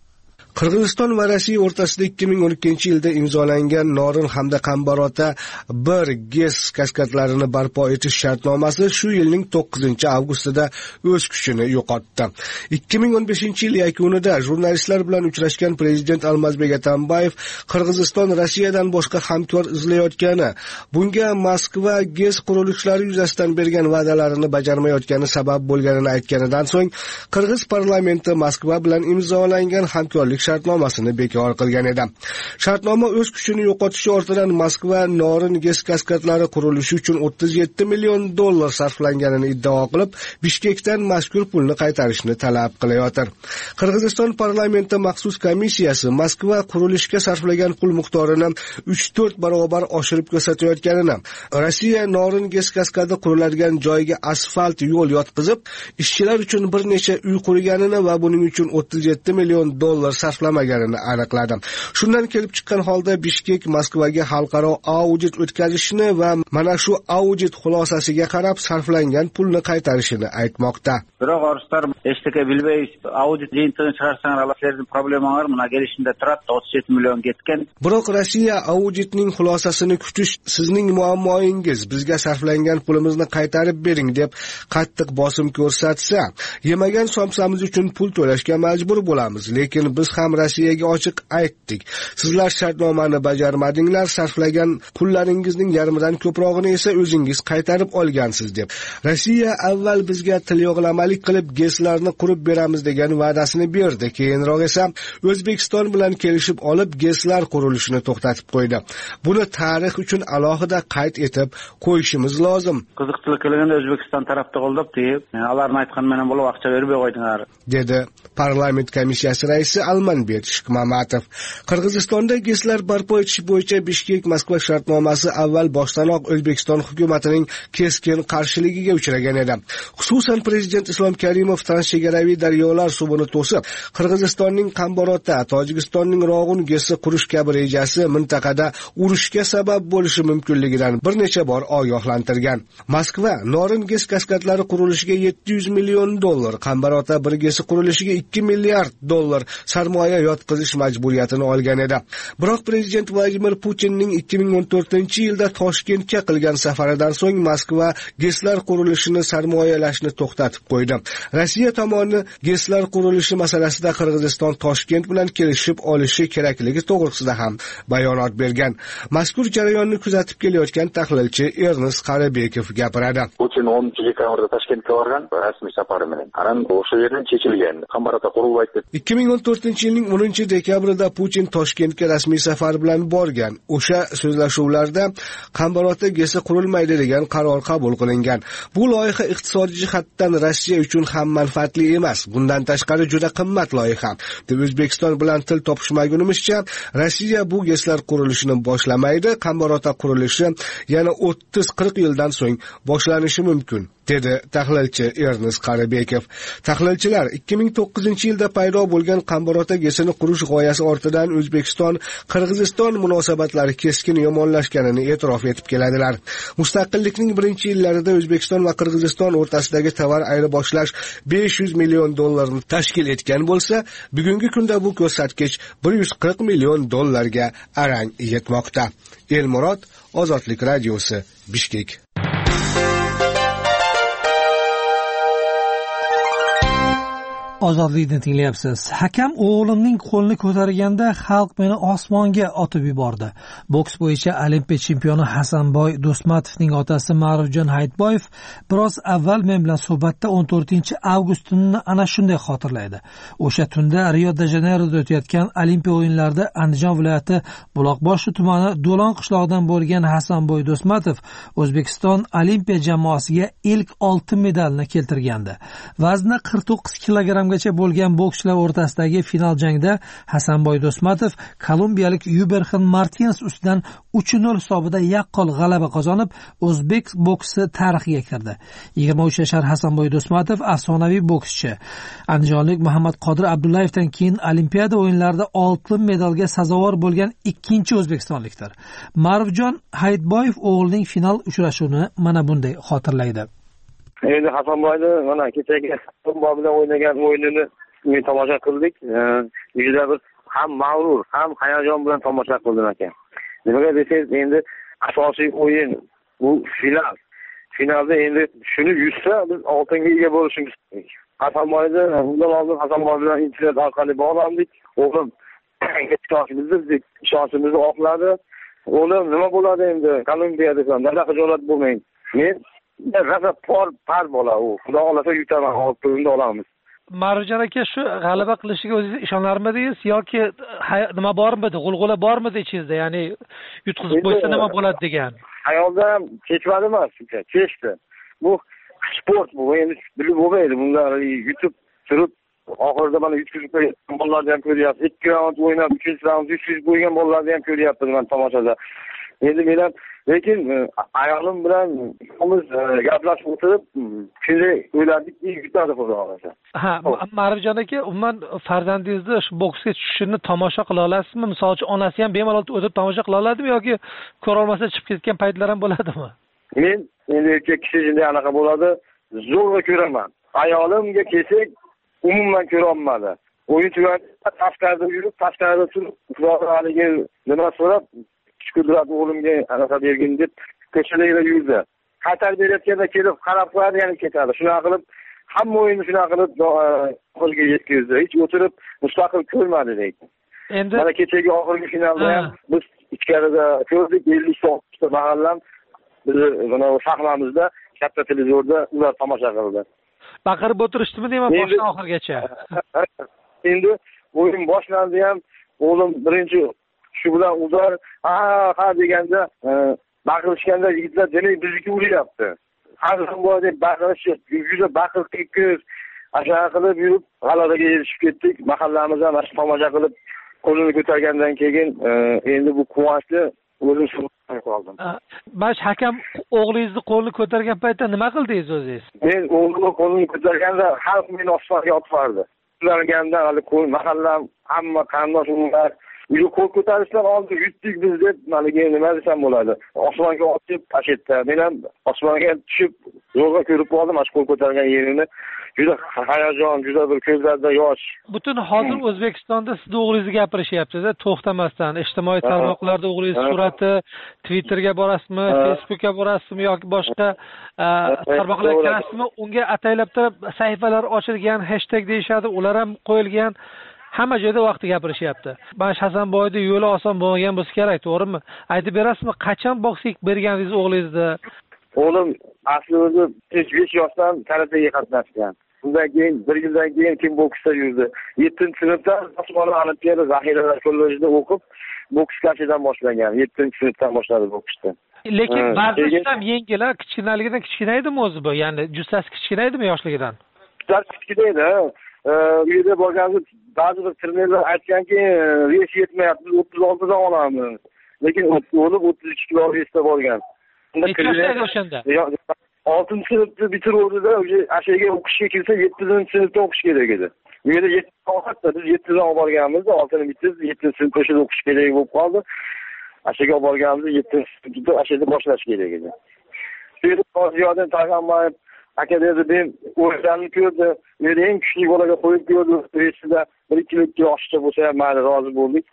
Qirg'iziston va Rossiya o'rtasida 2012-yilda imzolangan Norin hamda Qambarota 1 GES kaskadlarini barpo etish shartnomasi shu yilning 9-avgustida o'z kuchini yo'qotdi. 2015-yil yakunida jurnalistlar bilan uchrashgan prezident Almazbek Atambayev Qirg'iziston Rossiyadan boshqa hamkor izlayotgani, bunga Moskva GES qurilishlari yuzasidan bergan va'dalarini bajarmayotgani sabab bo'lganini aytganidan so'ng Qirg'iz parlamenti Moskva bilan imzolangan hamkorlik shartnomasini bekor qilgan edi. Shartnoma o'z kuchini yo'qotishi ortidan Moskva Norin GES kaskadlari qurilishi uchun $37 million sarflanganini iddao qilib, Bishkekdan mazkur pulni qaytarishni talab qilayotir. Qirg'iziston parlamenti maxsus komissiyasi Moskva qurilishga sarflagan pul miqdorini 3-4 barobar oshirib ko'rsatayotganini, Rossiya Norin GES kaskadi quriladigan joyga asfalt yo'l yotqizib, ishchilar uchun bir necha uy qurganini va buning uchun $37 million sarflamaganini aniqladi. Shundan kelib chiqqan holda Bishkek Moskvaga xalqaro audit o'tkazishni va mana shu audit xulosasiga qarab sarflangan pulni qaytarishini aytmoqda. Biroq oruslar hech narsa bilmay audit jeyintigini chiqarsanglar sizlarning problemanglar mana kelishimda turadi 37 million ketgan. Biroq Rossiya auditning xulosasini kutish sizning muammoingiz, bizga sarflangan pulimizni qaytarib bering deb qattiq bosim ko'rsatsa, yemagan somsamiz uchun pul to'lashga majbur bo'lamiz. Lekin biz ham Rossiyaga ochiq aytdik. Sizlar shartnomani bajarmadinglar, sarflagan pullaringizning yarmidan ko'prog'ini esa o'zingiz qaytarib olgansiz deb. Rossiya avval bizga tilyog'lamalik qilib GESlarni qurib beramiz degan va'dasini berdi. Keyinroq esa O'zbekiston bilan kelishib olib GESlar qurilishini to'xtatib qo'ydi. Buni tarix uchun alohida qayd etib qo'yishimiz lozim. Qiziqchilik qilganda O'zbekiston tarafda qo'llabdi, ularning aytgan menen bo'lib vaqtcha berib qo'ydinglar, dedi parlament komissiyasi raisi Almanbek Shikmamatov. Qirg'izistonda GESlar barpo etish bo'yicha Bishkek Moskva shartnomasi avval boshdanoq O'zbekiston hukumatining keskin qarshiligiga uchragan edi. Xususan prezident Islom Karimov transchegaraviy daryolar suvini to'sib, Qirg'izistonning Qambarota, Tojikistonning Rog'un GESi qurish kabi rejasi mintaqada urushga sabab bo'lishi mumkinligidan bir necha bor ogohlantirgan. Moskva Norin GES kaskadlari qurilishiga $700 million, Qambarota 1 GESi qurilishiga $2 milliard sarmoya yotqizish majburiyatini olgan edi. Biroq prezident Vladimir Putinning 2014-yilda Toshkentga qilgan safaridan so'ng Moskva GESlar qurilishini sarmoyalashni to'xtatib qo'ydi. Rossiya tomoni GESlar qurilishi masalasida Qirg'iziston Toshkent bilan kelishib olishi kerakligi to'g'risida ham bayonot bergan. Mazkur jarayonni kuzatib kelayotgan tahlilchi Ernest Qarabekov gapiradi. Putin 10-dekabrda Toshkentga borgan rasmiy safari bilan. Aran o'sha yerdan chechilgan. Qambarota qurilmaydi. 2014-yilning 10-dekabrida Putin Toshkentga rasmiy safar bilan borgan. O'sha so'zlashuvlarda Qambarota GESi qurilmaydi degan qaror qabul qilingan. Bu loyiha iqtisodiy jihatdan Rossiya uchun ham manfaatli emas. Bundan tashqari juda qimmat loyiha. Deb O'zbekiston bilan til topishmagunimizcha Rossiya bu GESlar qurilishini boshlamaydi. Qambarota qurilishi yana 30-40 yildan so'ng boshlanishi mumkin, dedi tahlilchi Ernest Qarabekov. Tahlilchilar 2009-yilda paydo bo'lgan Qambarota GESini qurish g'oyasi ortidan O'zbekiston Qirg'iziston munosabatlari keskin yomonlashganini e'tirof etib keladilar. Mustaqillikning birinchi yillarida O'zbekiston va Qirg'iziston o'rtasidagi tovar ayirboshlash $500 million tashkil etgan bo'lsa, bugungi kunda bu ko'rsatkich $140 million ga arang yetmoqda. Elmurod, Ozodlik radiosi, Bishkek. Ozodlikni tinglayapsiz. Hakam o'g'limning qo'lini ko'targanda xalq meni osmonga otib yubordi. Boks bo'yicha Olimpiya chempioni Hasanboy Do'stmatovning otasi Ma'rufjon Hayitboyev biroz avval men bilan suhbatda 14-avgust tunini ana shunday xotirlaydi. O'sha tunda Rio de Janeyroda o'tayotgan Olimpiya o'yinlarida Andijon viloyati Buloqboshi tumani Do'lon qishlog'idan bo'lgan Hasanboy Do'stmatov O'zbekiston Olimpiya jamoasiga ilk oltin medalni keltirgandi. Vazni 49 kilogramm bo'lgan bokschilar o'rtasidagi final jangda Hasanboy Do'stmatov kolumbiyalik Yuberxin Martines ustidan 3-0 hisobida yaqqol g'alaba qozonib, o'zbek boksi tarixiga kirdi. 23 yashar Hasanboy Do'stmatov afsonaviy bokschi. Andijonlik Muhammad Qodir Abdullayevdan keyin Olimpiada o'yinlarida oltin medalga sazovor bo'lgan ikkinchi o'zbekistonlikdir. Ma'rufjon Hayitboyev o'g'lining final uchrashuvini mana bunday xotirlaydi. Endi Hasanboyni mana kechagi Tomba bilan o'ynagan o'yinini men tomosha qildik. Juda bir ham mag'rur, ham hayajon bilan tomosha qildim aka. Nimaga desangiz, endi asosiy o'yin bu final. Finalda endi shuni yutsa biz oltinga ega bo'lishimiz kerak. Hasanboyda undan oldin Hasanboy bilan internet orqali bog'landik. O'g'lim ishonchimizni oqladi. O'g'lim nima bo'ladi endi Kolumbiyada ham nima xijolat bo'lmang. Men g'azab par bola u. Xudo xolasa yutaman, oltinni olamiz. Marjon aka, shu g'alaba qilishiga o'zingiz ishonarmidingiz yoki nima bormidi, g'ulg'ula bormidi ichingizda, ya'ni yutqizib qo'ysa nima bo'ladi degan? Hayolda ham kechmadi emas, kechdi. Bu sport bu, endi bilib bo'lmaydi. Bunda yutib turib oxirida mana yutkizib qo'ygan bolalarni ham ko'ryapsiz. 2 raund o'ynab, 3-raund yutkizib qo'ygan bolalarni ham ko'ryapmiz men tomoshada. Endi men ham lekin ayolim bilan ikkomiz gaplashib o'tirib, shunday o'yladikki, yutadi xudo xolasa. Ha, Marjon aka, umuman farzandingizni shu boksga tushishini tomosha qila olasizmi? Misol uchun onasi ham bemalol o'tib tomosha qila oladimi yoki ko'ra olmasa chiqib ketgan paytlar ham bo'ladimi? Men endi erkak kishi shunday anaqa bo'ladi, zo'rg'a ko'raman. Ayolimga kelsak, umuman ko'ra olmadi. O'yin tugadi, tashqarida yurib, tashqarida turib, xudoga nima so'rab, Qudrat o'g'limga anaqa bergin deb ko'chalarda yurdi. Xatar berayotganda kelib qarab qo'yadi, yana ketadi. Shunaqa qilib hamma o'yinni shunaqa qilib qo'lga yetkazdi. Hech o'tirib mustaqil ko'rmadi lekin. Endi mana kechagi oxirgi finalda ham biz ichkarida ko'rdik, 50-60 ta mahallam bizni mana sahnamizda katta televizorda ular tomosha qildi. Baqirib o'tirishdimi deyman boshdan oxirgacha. Endi o'yin boshlandi ham o'g'lim birinchi shu bilan ular ha deganda baqirishganda yigitlar demak bizniki uryapti. Hasanboy deb baqirishib, juda baqir tekis ashana qilib yurib g'alabaga erishib ketdik. Mahallamiz ham mana tomosha qilib qo'lini ko'targandan keyin endi bu quvonchni o'zim surib qoldim. Bash hakam o'g'lingizni qo'lini ko'targan paytda nima qildingiz o'zingiz? Men o'g'limni qo'lini ko'targanda xalq meni osmonga otib yubordi. Ularganda hali mahallam hamma qarindosh urug'lar uyi qo'l ko'tarishdan oldin yutdik biz deb maniga nima desam bo'ladi. Osmonga otib tashitdi. Men ham osmonga tushib zo'rg'a ko'rib qoldim mana qo'l ko'targan yerini. Juda hayajon, juda bir ko'zlarda yosh. Butun hozir O'zbekistonda siz o'g'lingizni gapirishyapsiz-da, to'xtamasdan. Ijtimoiy tarmoqlarda o'g'lingiz surati, Twitterga borasizmi, Facebookga borasizmi yoki boshqa tarmoqlarga kirasizmi? Unga ataylab turib sahifalar ochilgan, hashtag deyshadi, ular ham qo'yilgan. Hamma joyda vaqti gapirishyapti. Mana Hasanboyda yo'li oson bo'lmagan bo'lsa kerak, to'g'rimi? Aytib berasizmi, qachon boksga berganingiz o'g'lingizni? O'g'lim asli o'zi 5 yoshdan karatega qatnashgan. Undan keyin 1 yildan keyin kim boksda yurdi. 7-sinfdan Osmoniy olimpiada zaxiralar kollejida o'qib, boks kashidan boshlagan. 7-sinfdan boshladi boksda. Lekin barcha ham yengil, kichkinaligidan kichkina edimi o'zi bu? Ya'ni jussasi kichkina edimi yoshligidan? Kichkina edi. Bu yerda borganmiz, ba'zi bir trenerlar aytganki, res yetmayapti, 36 dan olamiz. Lekin o'lib 32 kilo resda borgan. Necha yoshda o'shanda? 6-sinfni bitiruvdi-da, ashaga o'qishga kelsa 7-sinfda o'qish kerak edi. Bu yerda 7 vaqtda biz 7 dan olib borganmiz, 6ni bitirib 7-sinfda o'shada o'qish kerak bo'lib qoldi. Ashaga olib borganmiz, 7-sinfda ashada boshlash kerak edi. Shu yerda Ziyoddin Tag'ambayev aka dedi, men o'zlarini ko'rdi, meni eng kuchli bolaga qo'yib ko'rdi, resida 1-2 yoshcha bo'lsa ham mayli rozi bo'ldik.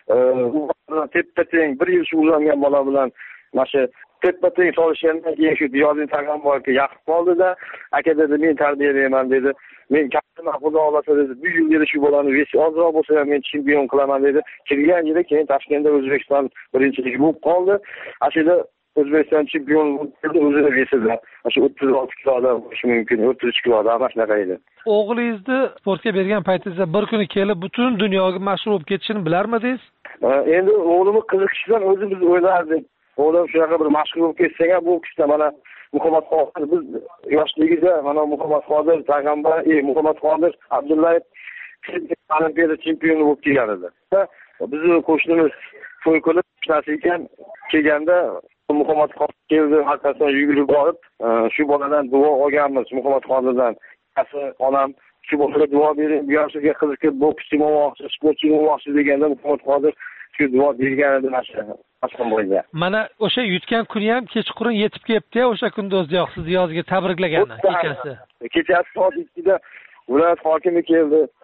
U teppa-teng 1 yil shug'ullangan bola bilan mana shu teppa-teng solishgandan keyin shu Ziyoddin Tag'amboyevga yaqib qoldi-da, aka dedi, men tarbiyalayman dedi. Men katta xudo olasa dedi, bu yil shu bolani resi ozroq bo'lsa ham men chempion qilaman dedi. Kelgan yili keyin Toshkentda O'zbekiston birinchiligi bo'lib qoldi. Ashida O'zbekiston chempion bo'ldi o'zida resida. Shu 36 kiloda bo'lishi mumkin, 33 kiloda mana shunaqa edi. O'g'lingizni sportga bergan paytingizda bir kuni kelib butun dunyoga mashhur bo'lib ketishini bilarmidingiz? Endi o'g'limni qiziqishidan o'zimiz o'ylardik. O'g'lim shunaqa bir mashhur bo'lib ketsa, bu kishida mana Muhammad Qodir biz yoshligida mana Muhammad Qodir Tag'ambar, Muhammad Qodir Abdullayev Olimpiada chempioni bo'lib kelgan edi. Bizni qo'shnimiz to'y qilib ishlasa ekan, kelganda Muhammad Qodir keldi, haqiqatan yugurib borib, shu boladan duo olganmiz Muhammad Qodirdan. Onam shu bolaga duo bering, bu yoshga qiziqib bokschi bo'lmoqchi, sportchi bo'lmoqchi deganda Muhammad Qodir shu duo bergan edi Hasanboyga. Mana o'sha yutgan kuni ham kechqurun yetib kelibdi, o'sha kunda o'ziyoq sizni yozga tabriklagani kechasi. Kechasi soat 2 da viloyat hokimi keldi.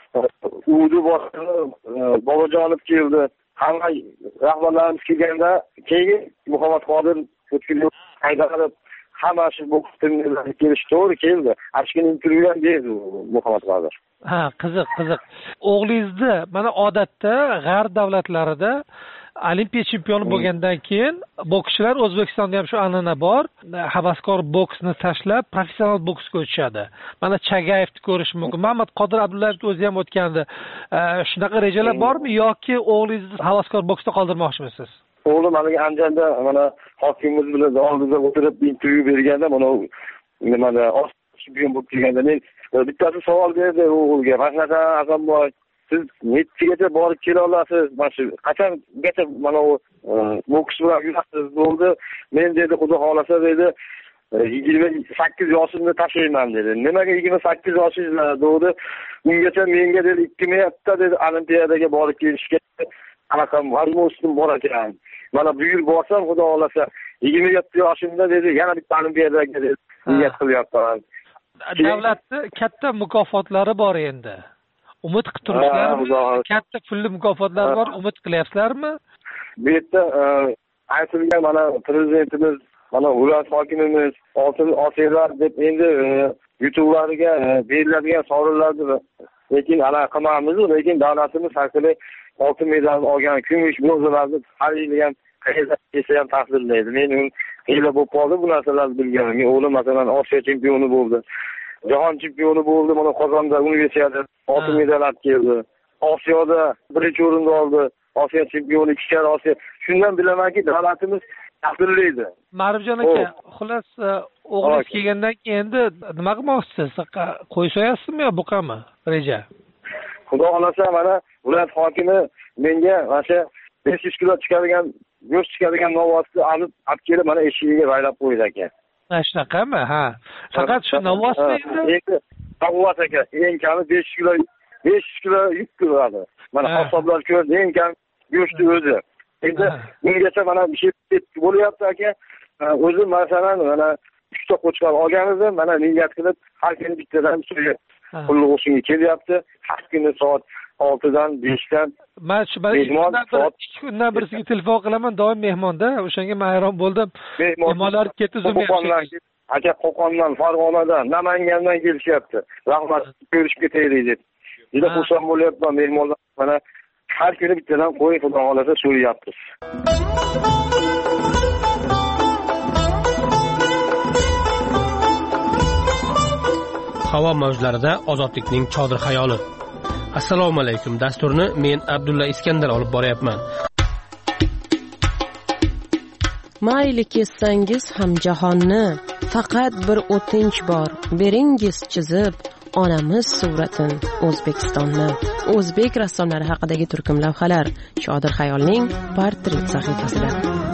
uvdi boshqani bobojonov keldi. Hamma rahbarlarimiz kelganda keyin Muhammad Qodir O'tkirov qaytarib hamma shu boks turnirlariga kelish to'g'ri keldi. Ashkin intervyu ham berdi Muhammad Qodir. Ha, qiziq. O'g'lingizni mana odatda g'arb davlatlarida olimpiya chempioni bo'lgandan keyin bokschilar O'zbekistonda ham shu an'ana bor. Havaskor boksni tashlab professional boksga o'tishadi. Mana Chagayevni ko'rish mumkin. Muhammad Qodir Abdullayevni o'zi ham o'tgandi. Shunaqa rejalar bormi yoki o'g'lingizni havaskor boksda qoldirmoqchimisiz? O'g'lim haliga Andijonda mana hokimimiz bilan oldida o'tirib intervyu berganda mana nimada chempion bo'lib kelganda men bittasi savol berdi o'g'ilga. Mana Azamboy, siz nechagacha borib kela olasiz? Mana shu qachongacha mana u boks bilan yurasiz bo'ldi. Men dedi, xudo xolasa dedi, 28 yoshimda tashlayman dedi. Nimaga 28 yoshingizda dedi? Ungacha menga dedi 2 marta dedi Olimpiadaga borib kelishga anaqa возможностim bor ekan. Mana bu yil borsam xudo xolasa 27 yoshimda dedi yana bitta Olimpiadaga dedi niyat qilyapman. Davlatning katta mukofotlari bor endi. Umid qilib turibsizlarmi? Katta pulli mukofotlari bor, umid qilyapsizlarmi? Bu yerda aytilgan mana prezidentimiz, mana viloyat hokimimiz oltin Osiyolar deb endi YouTube'lariga beriladigan sovrinlarni lekin ana qilmaymiz, lekin davlatimiz haqida oltin medalni olgan kumush bronzalarni har yili ham qayerda kelsa ham taqdirlaydi. Men hiyla bo'lib qoldi bu narsalarni bilganim. Men o'g'lim masalan Osiyo chempioni bo'ldi. Jahon chempioni bo'ldi. Mana Qozonda universiada oltin medal olib keldi. Osiyoda birinchi o'rinni oldi. Osiyo chempioni, 2 karra Osiyo. Shundan bilamanki, davlatimiz taqdirlaydi. Ma'rifjon aka, xullas o'g'lingiz kelgandan keyin endi nima qilmoqchisiz? Qo'y so'yasizmi yo buqami? Reja. Xudo xolasa mana viloyat hokimi menga mana shu 500 kilo chiqadigan, go'sht chiqadigan novvosni olib kelib mana eshigiga baylab qo'ydi ekan. Shunaqami? Ha. Faqat shu novvosmi endi? Novvos aka, eng kami 500 kilo yuk qiladi. Mana hisoblar ko'rdi, eng kam go'shtni o'zi. Endi bungacha mana bir şey bo'lyapti aka. O'zim masalan mana 3 ta qo'chqor olganimda mana niyat qilib har kuni bittadan so'yib pulli o'shinga kelyapti. Har kuni soat 6 dan 5 dan. Men shu ikki kundan birisiga telefon qilaman, doim mehmonda. O'shanga men hayron bo'ldim. Mehmonlar ketdi zo'mayapti. Aka Qo'qondan, Farg'onadan, Namangandan kelishyapti. Rahmat, ko'rishib ketaylik deb. Juda xursand bo'lyapman mehmonlar. Mana har kuni bittadan qo'y xudo xolasa so'rayapmiz. Havo mavjlarida ozodlikning chodir xayoli. Assalomu alaykum. Dasturni men Abdulla Iskandar olib boryapman. Mayli kessangiz ham jahonni, faqat bir o'tinch bor. Beringiz chizib onamiz suratin O'zbekistonni. O'zbek rassomlari haqidagi turkum lavhalar Chodir xayolning portret sahifasida.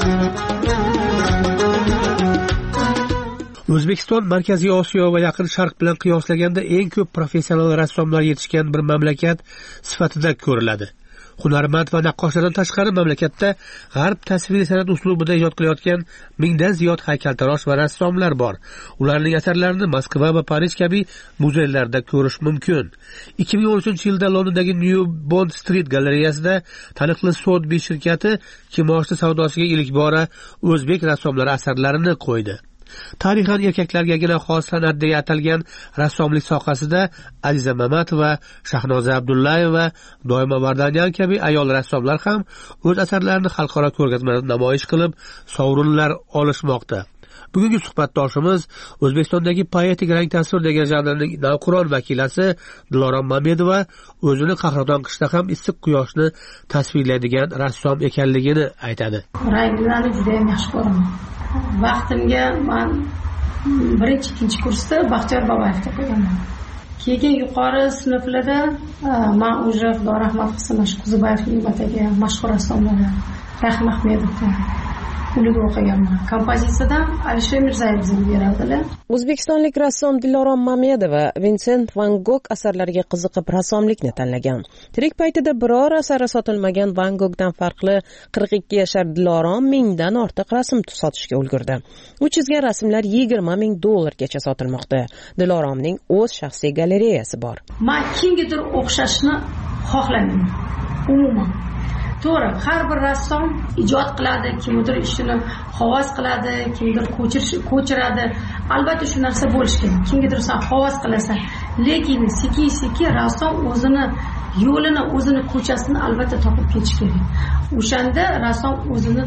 O'zbekiston Markaziy Osiyo va Yaqin Sharq bilan qiyoslaganda eng ko'p professional rassomlar yetishgan bir mamlakat sifatida ko'riladi. Hunarmand va naqqoshlardan tashqari mamlakatda g'arb tasviriy san'at uslubida ijod qilayotgan mingdan ziyod haykaltarosh va rassomlar bor. Ularning asarlarini Moskva va Parij kabi muzeylarda ko'rish mumkin. 2013-yilda Londondagi New Bond Street galereyasida taniqli Sotheby's shirkati kimoshdi savdosiga ilk bora o'zbek rassomlari asarlarini qo'ydi. Tarixan erkaklargagina xos san'at deya atalgan rassomlik sohasida Aziza Mamatova, Shahnoza Abdullayeva, Doima Vardanyan kabi ayol rassomlar ham o'z asarlarini xalqaro ko'rgazmalarda namoyish qilib, sovrinlar olishmoqda. Bugungi suhbatdoshimiz O'zbekistondagi poetik rang tasvir degan janrning navqiron vakilasi Dilorom Mamedova o'zini Qahraton qishda ham issiq quyoshni tasvirlaydigan rassom ekanligini aytadi. Ranglarni juda ham yaxshi ko'raman. Vaqtimga men 1-2 kursda Baxtiyor Boboyevga qo'yaman. Keyin yuqori sinflarda men уже Xudo rahmat qilsin, Quzubayevning vatagi mashhur rassomlari Rahim Ahmedovga puliga o'qiganman. Kompozitsiyadan Alisher Mirzayev bizga beradilar. O'zbekistonlik rassom Dilorom Mamedova Vinsent van Gogh asarlariga qiziqib rassomlikni tanlagan. Tirik paytida biror asari sotilmagan Van Goghdan farqli 42 yashar Dilorom mingdan ortiq rasm sotishga ulgurdi. U chizgan rasmlar $20,000 gacha sotilmoqda. Diloromning o'z shaxsiy galereyasi bor. Men kimgadir o'xshashni xohlamayman. Umuman to'g'ri, har bir rassom ijod qiladi, kimdir ishini havas qiladi, kimdir ko'chiradi. Albatta shu narsa bo'lishi kerak. Kimgadir sen havas qilasan, lekin sekin rassom o'zini yo'lini, o'zini ko'chasini albatta topib ketish kerak. O'shanda rassom o'zini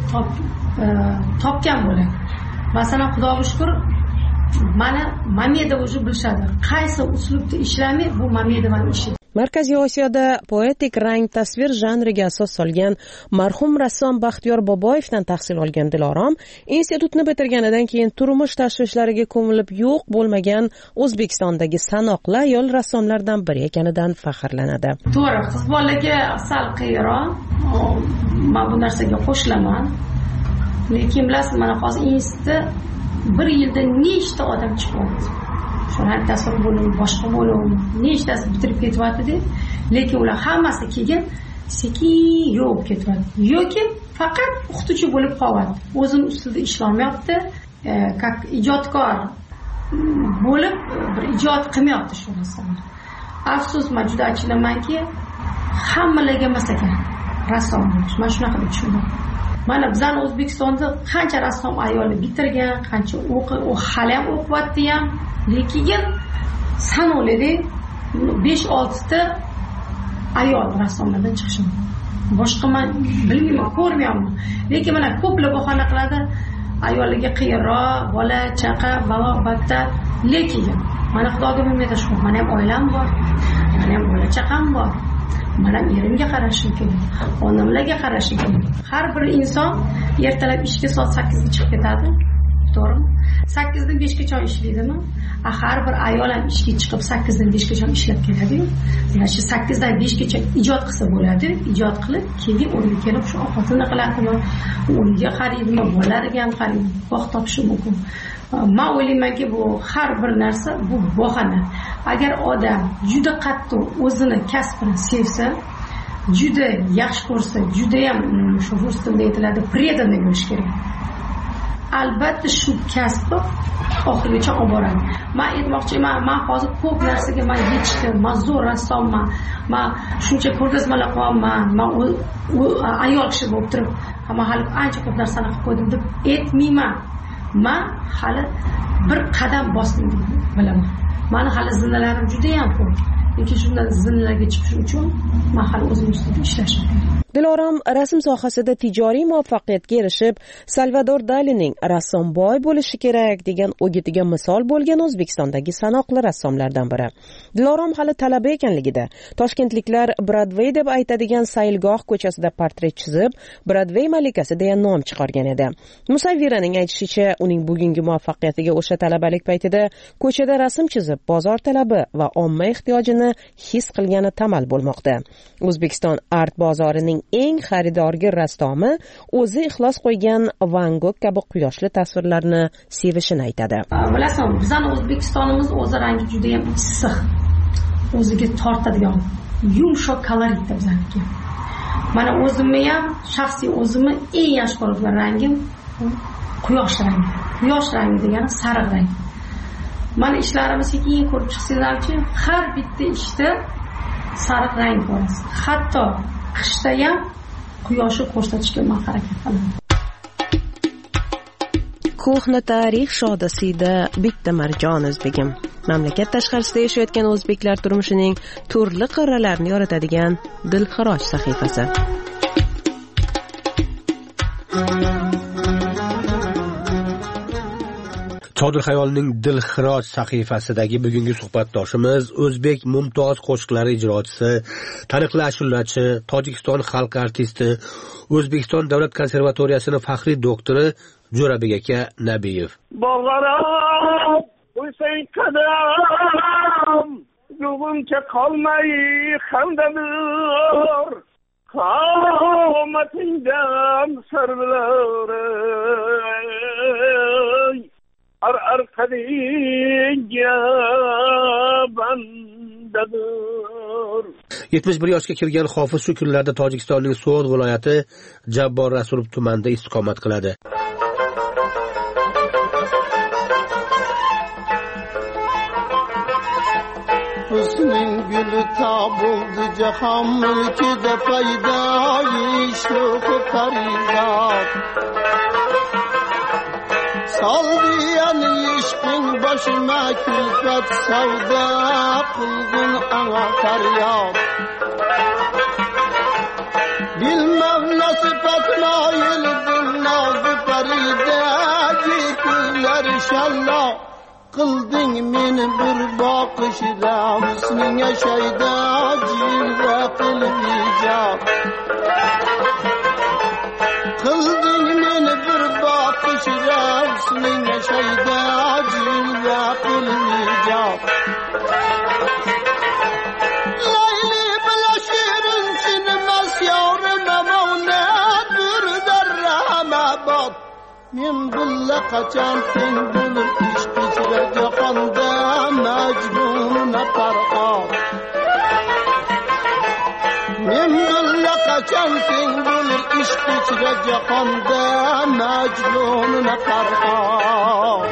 topgan bo'ladi. Masalan, Xudoga shukr, mana Mamedova o'zi bilishadi. Qaysi uslubda ishlamay, bu Mamedovaning ishi. Markaziy Osiyoda poetik rang tasvir janriga asos solgan marhum rassom Baxtiyor Boboyevdan tahsil olgan Dilorom institutni bitirganidan keyin turmush tashvishlariga ko'milib yo'q bo'lmagan O'zbekistondagi sanoqli ayol rassomlardan biri ekanidan faxrlanadi. To'g'ri, qiz bolaga sal qiyinroq. Men bu narsaga qo'shilaman. Lekin bilasizmi, mana hozir institutda bir yilda nechta odam chiqyapti. Shunday tasvir bo'lim, boshqa bo'lim, nechtasi bitirib ketyapti-da. Lekin ular hammasi keyin sekin yo'q ketyapti. Yoki faqat o'qituvchi bo'lib qolyapti. O'zini ustida ishlamayapti, как ijodkor bo'lib bir ijod qilmayapti shu narsani. Afsus, men juda achinammanki, hammalarga emas ekan rassom bo'lish. Men shunaqa deb tushundim. Mana bizning O'zbekistonda qancha rassom ayolni bitirgan, qancha u hali ham o'qiyapti ham, lekin sanoqli 5-6 ta ayol rassomlardan chiqishi. Boshqa men bilmayman, ko'rmayapman. Lekin mana ko'plar bahona qiladi, ayollarga qiyinroq, bola, chaqa, batta, lekin mana Xudoga minglab shukr, men ham oilam bor, men ham bola chaqam bor. Mana erimga qarashim kerak, onamlarga qarashim kerak. Har bir inson ertalab ishga soat 8 da chiqib ketadi. To'g'rimi? 8 dan 5 gacha ishlaydimi? Har bir ayol ham ishga chiqib 8 dan 5 gacha ishlab keladi-yu. Yana shu 8 dan 5 gacha ijod qilsa bo'ladi. Ijod qilib, keyin o'rniga kelib shu ovqatini qiladimi, uyiga qaraydimi, bolalariga ham qaraydi, vaqt topishi mumkin. Men o'ylaymanki, bu har bir narsa bu bahona. Agar odam juda qattiq o'zini kasbini sevsa, juda yaxshi ko'rsa, juda ham shu rus tilida aytiladi, predanniy bo'lish kerak. Albatta shu kasbni oxirigacha olib boradi. Men aytmoqchiman, men hozir ko'p narsaga men yetishdim, men zo'r rassomman, men shuncha ko'rgazmalar qilyapman, men ayol kishi bo'lib turib, men hali ancha ko'p narsani qilib qo'ydim deb aytmayman. Men hali bir qadam bosdim deb bilaman. Meni hali zinnalarim juda ham ko'p. Lekin shundan zinnalarga chiqish uchun men hali o'zim ustida ishlashim kerak. Dilorom rasm sohasida tijoriy muvaffaqiyatga erishib, Salvador Dalining rassom boy bo'lishi kerak degan o'gitiga misol bo'lgan O'zbekistondagi sanoqli rassomlardan biri. Dilorom hali talaba ekanligida Toshkentliklar Broadway deb aytadigan Sayilgoh ko'chasida portret chizib, Broadway malikasi deya nom chiqargan edi. Musavviraning aytishicha, uning bugungi muvaffaqiyatiga o'sha talabalik paytida ko'chada rasm chizib, bozor talabi va omma ehtiyojini his qilgani tamal bo'lmoqda. O'zbekiston art bozorining eng xaridorgir rassomi o'zi ixlos qo'ygan Van Gogh kabi quyoshli tasvirlarni sevishini aytadi. Bilasizmi, bizning O'zbekistonimiz o'zi rangi juda ham issiq, o'ziga tortadigan, yumshoq koloritda bizniki. Mana o'zimni ham shaxsiy o'zimni eng yaxshi ko'rgan rangim quyosh rangi. Quyosh rangi degani sariq rang. Mana ishlarimiz keyin ko'rib chiqsanglarchi, har bitta ishda sariq rang ko'rasiz. Hatto qishda ham quyoshni ko'rsatishga men harakat qilaman. Ko'hna tarix shodasida bitta Marjon o'zbegim. Mamlakat tashqarisida yashayotgan o'zbeklar turmushining turli qirralarini yoritadigan Dilxiroj sahifasi. Chodir xayolning Dilxiroj sahifasidagi bugungi suhbatdoshimiz o'zbek mumtoz qo'shiqlari ijrochisi, taniqli ashulachi, Tojikiston xalq artisti, O'zbekiston davlat konservatoriyasining faxriy doktori Jo'rabek aka Nabiyev. Bog'aram qo'ysang qadam, yo'g'imcha qolmay hamdadir. Kamatingdan sarvilar arkadinga bandadir. 71 yoshga kirgan hofiz shu kunlarda Tojikistonning So'g'd viloyati Jabbor Rasulov tumanida istiqomat qiladi. Husning gülü tabuldu caham mülkide payda işluğu karizat. Saldiyan işbin başıma külfet savda kılgın ana karyat. Bilmem nasip etmayildin nazı peride yıkılar inşallah. Kıldın meni bir bakışda husning yaşayda cilve kılmayacak. Kıldın meni bir bakışda husning yaşayda cilve kılmayacak. Layli bila şirin çinmez yavrum amavne bir derrahme bat. Men bulla qachon teng bo'lib ish kechira jahonda majnuna farqot. Men bulla qachon teng bo'lib ish kechira jahonda majnuna farqot.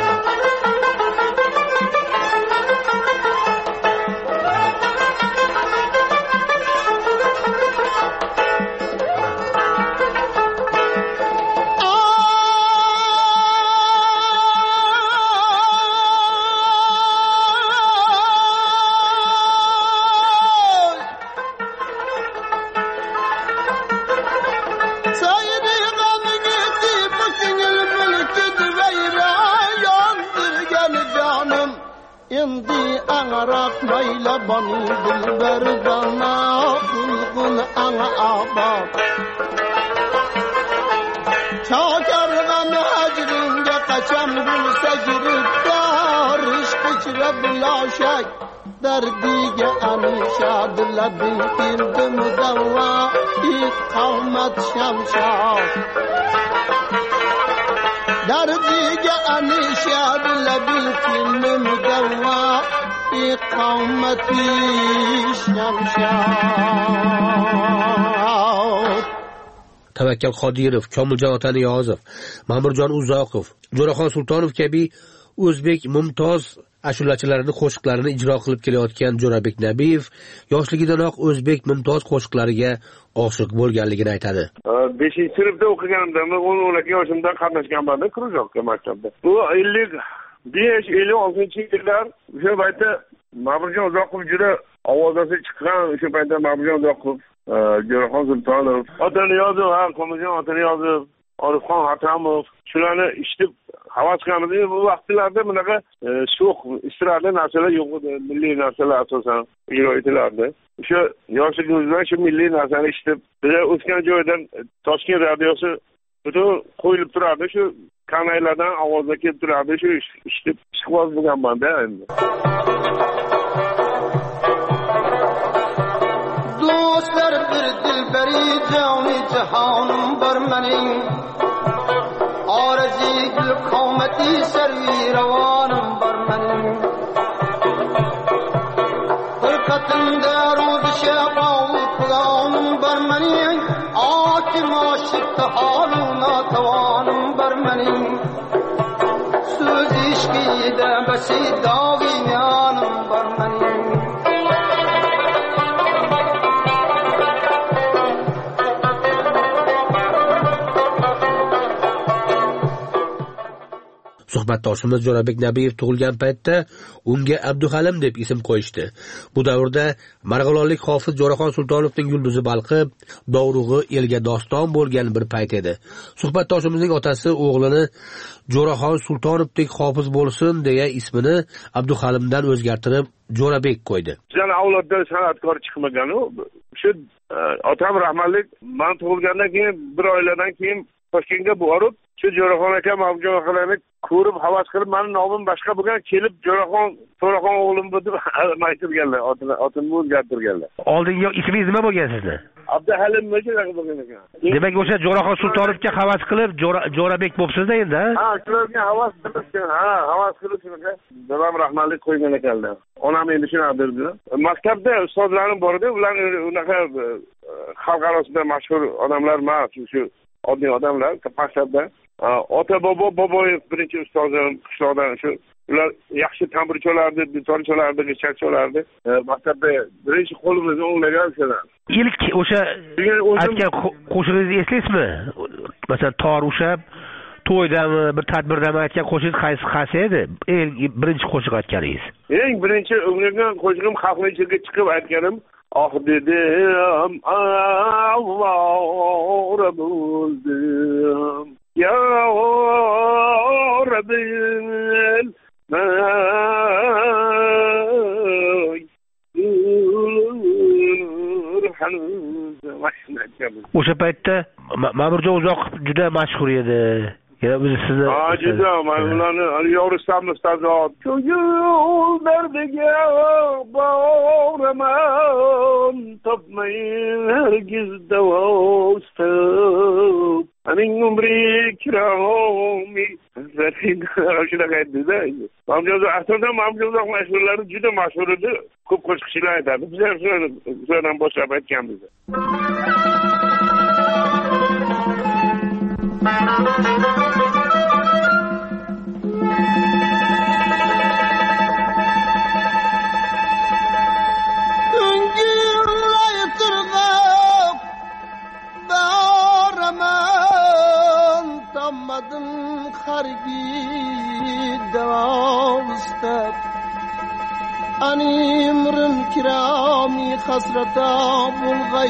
Bani dilber bana kulgun ana abad. Çakargan hacringe kaçan bulsa giriftar işk içre bulaşak. Derdige anişad labin kirdi mudavva İkamet şamşak. Derdige anişad labin kirdi mudavva İkameti şamşat. Tavakkal Qodirov, Komiljon Otaniyozov, Ma'murjon Uzoqov, Jo'raxon Sultonov kabi o'zbek mumtoz ashulachilarini qo'shiqlarini ijro qilib kelayotgan Jo'rabek Nabiyev yoshligidanoq o'zbek mumtoz qo'shiqlariga oshiq bo'lganligini aytadi. 5-sinfda o'qiganimda 10-12 yoshimda qatnashganman Krujovka maktabda. Bu 56-yillar o'sha paytda Ma'murjon Uzoqov juda ovozasi chiqqan. O'sha paytda Ma'murjon Uzoqov, Jo'raxon Sultonov, Otaniyozov, Komiljon Otaniyozov, Orifxon Hatamov shularni eshitib havas qilamiz. Bu vaqtlarda bunaqa sho'x istirahli narsalar yo'q edi. Milliy narsalar asosan ijro etilardi. O'sha yoshligimizda shu milliy narsani eshitib, biz o'sgan joydan Toshkent radiosi butun qo'yilib turardi. Shu kanallardan ovozlar kelib turardi. Shu eshitib ishqiboz bo'lganman-da endi. Do'stlar bir dilbari joni jahonim bir mening. Orzi gul qomati sarvi ravonim bir mening. Bir qatimda ro'zi shaqov qulog'im bir mening. Otim oshib holuna tavonim bir mening. So'z ishqida basidog'im yonim bir mening. Suhbatdoshimiz Jo'rabek Nabiyev tug'ilgan paytda unga Abduhalim deb ism qo'yishdi. Bu davrda marg'ilonlik hofiz Jo'raxon Sultonovning yulduzi balqib, dovrug'i elga doston bo'lgan bir payt edi. Suhbatdoshimizning otasi o'g'lini Jo'raxon Sultonovdek hofiz bo'lsin deya ismini Abduhalimdan o'zgartirib Jo'rabek qo'ydi. Bizning avlodda san'atkor chiqmagan u. Shu otam rahmatlik men tug'ilgandan keyin bir oylardan keyin Toshkentga borib, shu Jo'raxon aka Ma'murjon akalarni ko'rib havas qilib, meni nomim boshqa bo'lgan, kelib Jo'raxon o'g'lim bu deb aytib kelganlar, otimni o'zgartirganlar. Oldingi ismingiz nima bo'lgan sizni? Abduhalim Mo'jizaga bo'lgan ekan. Demak, o'sha Jo'raxon Sultonovga havas qilib, Jo'rabek bo'libsiz-da endi, ha? Shularga havas qilib, havas qilib shunaqa dadam rahmatlik qo'ygan ekanlar. Onam endi shuni berdi. Maktabda ustozlarim bor edi, ular unaqa xalq orasida mashhur odamlar emas, shu oddiy odamlar, maktabda. Ota boboy birinchi ustozim qishloqdan shu. Ular yaxshi tambur cholardi, dutor cholardi, gitar cholardi. Maktabda birinchi qo'limizni o'nglagan o'shalar. İlk o'sha aytgan qo'shigingizni eslaysizmi? Masalan, tor ushab, to'ydami, bir tadbirdami aytgan qo'shigingiz qaysi edi? Eng birinchi qo'shiq aytganingiz. Eng birinchi o'nglagan qo'shig'im xalqning ichiga chiqib aytganim, "Ah dedim, avvora bo'ldim. Ya Rabbil o'sha paytda Ma'murjon Uzoqov juda mashhur edi. Yana biz sizni juda ularni Yoriston ustozot. Shu yo'l dardiga boraman, topmay hargiz davostab. Aning umri kiromi shunaqa edi-da. Ma'murjon Uzoq mashhurlari juda mashhur edi. Ko'p qo'shiqchilar aytadi. Biz ham shundan boshlab aytganmiz. Tammadım hargi davostab animrim kirami hasrata bulg'ay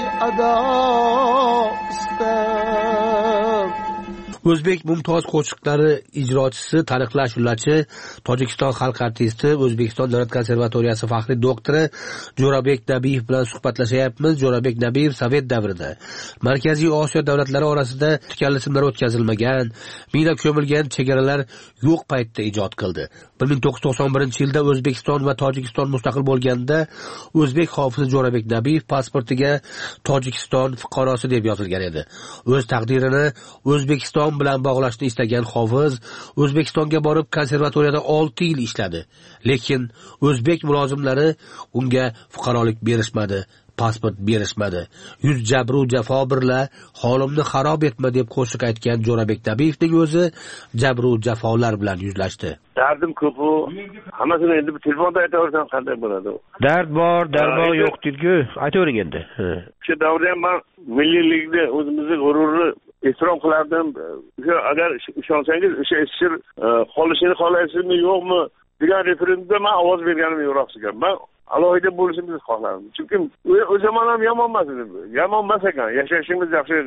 adostab. O'zbek mumtoz qo'shiqlari ijrochisi, taniqli ashulachi, Tojikiston xalq artisti, O'zbekiston davlat konservatoriyasi faxriy doktori Jo'rabek Nabiyev bilan suhbatlashyapmiz. Jo'rabek Nabiyev Sovet davrida Markaziy Osiyo davlatlari orasida tikanli simlar o'tkazilmagan, mina ko'milgan chegaralar yo'q paytda ijod qildi. 1991-yilda O'zbekiston va Tojikiston mustaqil bo'lganda o'zbek hofizi Jo'rabek Nabiyev pasportiga Tojikiston fuqarosi deb yozilgan edi. O'z taqdirini O'zbekiston bilan bog'lashni istagan hofiz O'zbekistonga borib konservatoriyada 6 yil ishladi. Lekin o'zbek mulozimlari unga fuqarolik berishmadi, pasport berishmadi. Yuz jabru jafo birla holimni xarob etma deb qo'shiq aytgan Jo'rabek Nabiyevning o'zi jabru jafolar bilan yuzlashdi. Dardim ko'p, hammasini endi telefonda aytaversam qanday bo'ladi? Dard bor, darmon yo'q deydi-ku. Aytavering endi. Shu davrda ham men milliylikni, o'zimizning g'ururni ehtirom qilardim. Agar ishonsangiz, o'sha ishir qolishini xohlaysizmi, yo'qmi degan referendumda men ovoz berganim yo'qsiga. Men alohida bo'lishimizni xohlardim. Chunki o'z zamon ham yomon emas edi. Yomon emas ekan. Yashashimiz yaxshi.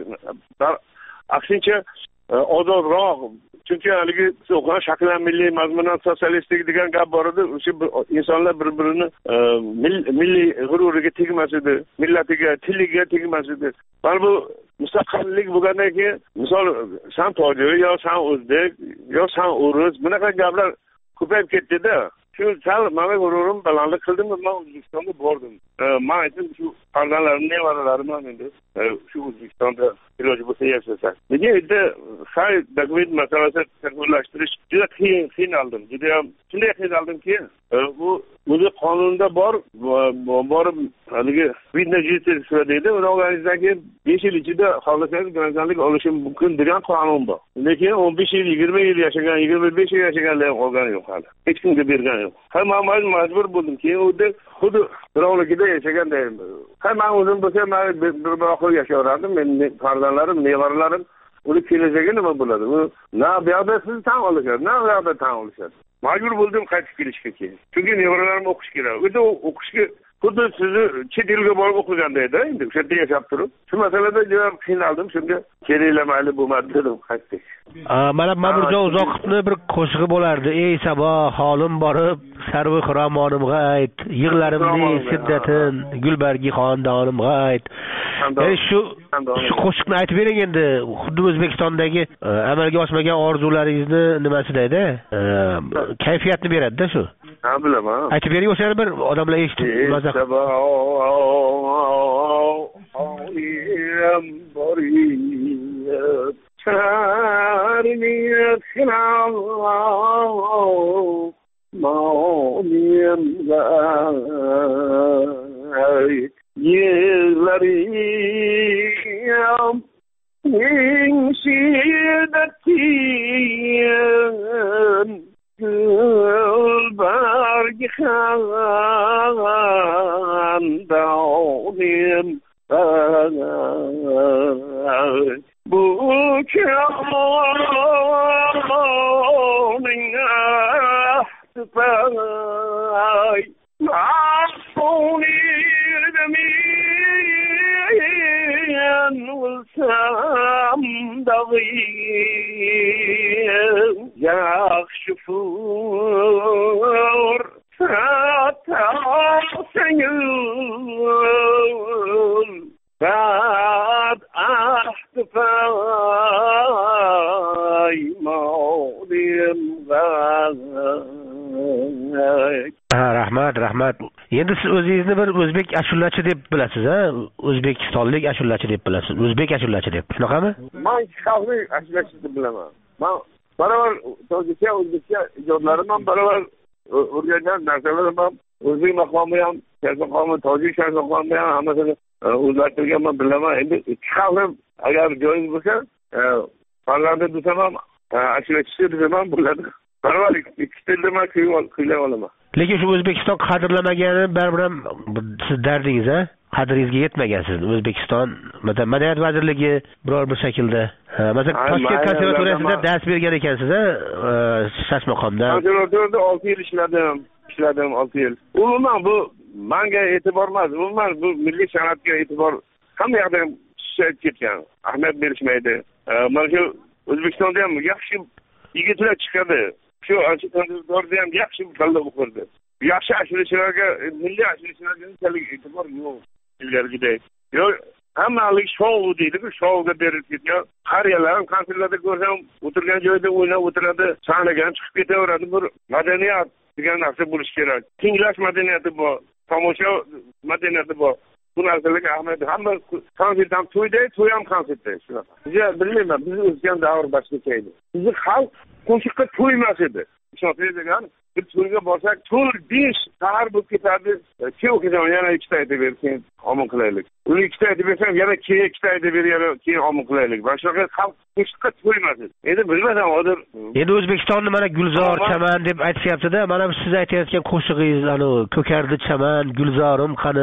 Aksincha ozodroq. Chunki haligi o'qigan shaklan milliy mazmunan sotsialistik degan gap bor edi. O'sha insonlar bir-birini milliy g'ururiga tegmas edi, millatiga, tiliga tegmas edi. Mana bu mustaqillik bo'lgandan keyin, misol, san tojik yo san o'zbek yo san o'rus bunaqa gaplar ko'payib ketdi-da. Shu sal mana g'ururim balandlik qildim, men O'zbekistonga bordim. Men aytdim, shu farzandlarim, nevaralarim ham endi shu O'zbekistonda iloji bo'lsa yashasa. Nega endi hay dokument masalasini tashkillashtirish juda qiynaldim. Juda ham shunday qiynaldimki, bu o'zi qonunda borib haligi vidna jitsi deydi, uni olganingizdan keyin 5 yil ichida xohlasangiz granzanlik olishim mumkin degan qonun bor. Lekin 15 yil, 20 yil yashagan, 25 yil yashaganlar olgani yo'q hali. Hech kimga bergani yo'q. Men majbur bo'ldim. Keyin o'zi xuddi birovligida yashaganday. Men o'zim bo'lsa, men bir boqib yashayverardim. Men farzandlarim, nevaralarim uning kelajagi nima bo'ladi? U na bu yerda sizni tan olishadi, na bu yerda tan olishadi. Majbur bo'ldim qaytib kelishga keyin. Chunki nevaralarim o'qish kerak. O'zi o'qishga xuddi sizni chet elga borib o'qigandayda, endi o'sha yerda yashab turib. Shu masalada juda qiynaldim. Shunga kerakli bo'lmadi dedim, qaytdik. Mana Ma'murjon Uzoqovning bir qo'shig'i bo'lardi. Ey Sabo, holim borib, sarvi xiromonimga ayt, yig'larimni siddatin, gulbargi xonadonimga ayt. Shu qo'shiqni aytib bering endi. Xuddi O'zbekistondagi amalga oshmagan orzularingizni nimasida-da, kayfiyatni beradi-da shu. Ha, bilaman. Aytib bering, o'shani bir odamlar eshitib maza borib charniyat xilal ma'olimda yerlarim şiddetin gülbergi xandanim bu kânin ahtıpay mahsunir demin ulsam dağıyım yakşıfur satasayım Bad ahtıpay mağdim rahmat endi siz o'zingizni bir o'zbek ashulachi deb bilasiz ha o'zbekistonlik ashulachi deb bilasiz o'zbek ashulachi deb shunaqami men xalqlik ashulachi deb bilaman men barobar tojikcha o'zbekcha ijodlarim ham barobar o'rgangan narsalarim ham o'zbek maqomi ham sharq maqomi tojik sharq maqomi ham hammasini o'zgartirganman bilaman endi ikki xalqim agar joiz bo'lsa parlament desam ham ashulachi desam ham bo'ladi barobar ikki tilda man kuylay olaman lekin shu o'zbekiston qadrlamagani baribir ham siz dardingiz a qadringizga yetmagan siz o'zbekiston madaniyat vazirligi biror bir shaklda masalan toshkent konservatoriyasida dars bergan ekansiz a shashmaqomda konservatoriyada 6 yil ishladim 6 yil umuman bu menga e'tibor emas umuman bu milliy san'atga e'tibor hamma yoqda ham ketgan ahamiyat berishmaydi mana shu o'zbekistonda ham yaxshi yigitlar chiqadi shu konservatoriyada ham yaxshi tanlov o'qirdi yaxshi ashulachilarga milliy ashulachilarga unchalik e'tibor yo'q ilgarigidek yo'q hammalik shou deydiku shouga berilib ketgan qariyalar ham konsertlarda ko'rsam o'tirgan joyda o'ynab o'tiradi sahnaga ham chiqib ketaveradi bir madaniyat degan narsa bo'lishi kerak tinglash madaniyati bor tomosha madaniyati bor bu narsalarga ahamiyat hamma konsert ham to'yda to'y ham konsertda shunaqa biza bilmayman biz o'tgan davr boshqacha edi bizni xalq qo'shiqqa to'ymas edi ishonsangiz degan bir to'yga borsak 4-5 sahar bo'lib ketadi keyin o'qisan yana ikkita aytib ber keyin omon qilaylik uni ikkita aytib bersam yana keyin ikkita aytib ber yana keyin omon qilaylik mana shunaqa xalq qo'shiqqa to'ymas edi endi bilmasam hozir endi o'zbekistonni mana gulzor chaman deb aytishyaptida mana siz aytayotgan qo'shig'ingiz anavi ko'kardi chaman gulzorim qani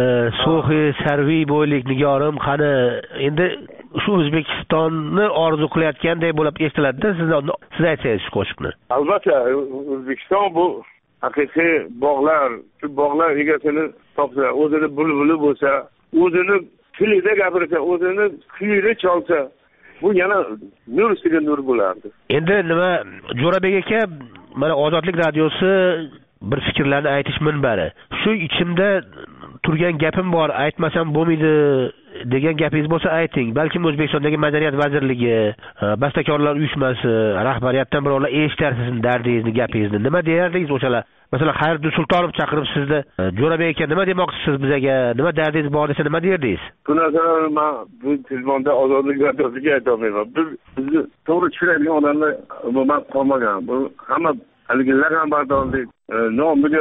so'xi sarviy bo'ylik nigorim qani endi shu o'zbekistonni orzu qilayotganday bo'lib eshitiladida siz aytsangiz shu qo'shiqni albatta o'zbekiston bu haqiqiy bog'lar shu bog'lar egasini topsa o'zini bulbuli bo'lsa o'zini tilida gapirsa o'zini kuyida cholsa bu yana nur ustiga nur bo'lardi endi nima Jo'rabek aka mana ozodlik radiosi bir fikrlarni aytish minbari shu ichimda turgan gapim bor aytmasam bo'lmaydi degan gapingiz bo'lsa ayting balkim O'zbekistondagi madaniyat vazirligi bastakorlar uyushmasi rahbariyatdan birovlar eshitar sizning dardingizni gapingizni nima deyardingiz o'shalar masalan Xayriddin Sultonov chaqirib sizni Jo'rabek aka nima demoqchisiz bizga nima dardingiz bor desa nima derdingiz bu narsalarni men bu telefonda ozodlik radiosiga aytolmayman bizni to'g'ri tushunadigan odamlar umuman qolmagan bu hamma haligilar ham bardorlik nomiga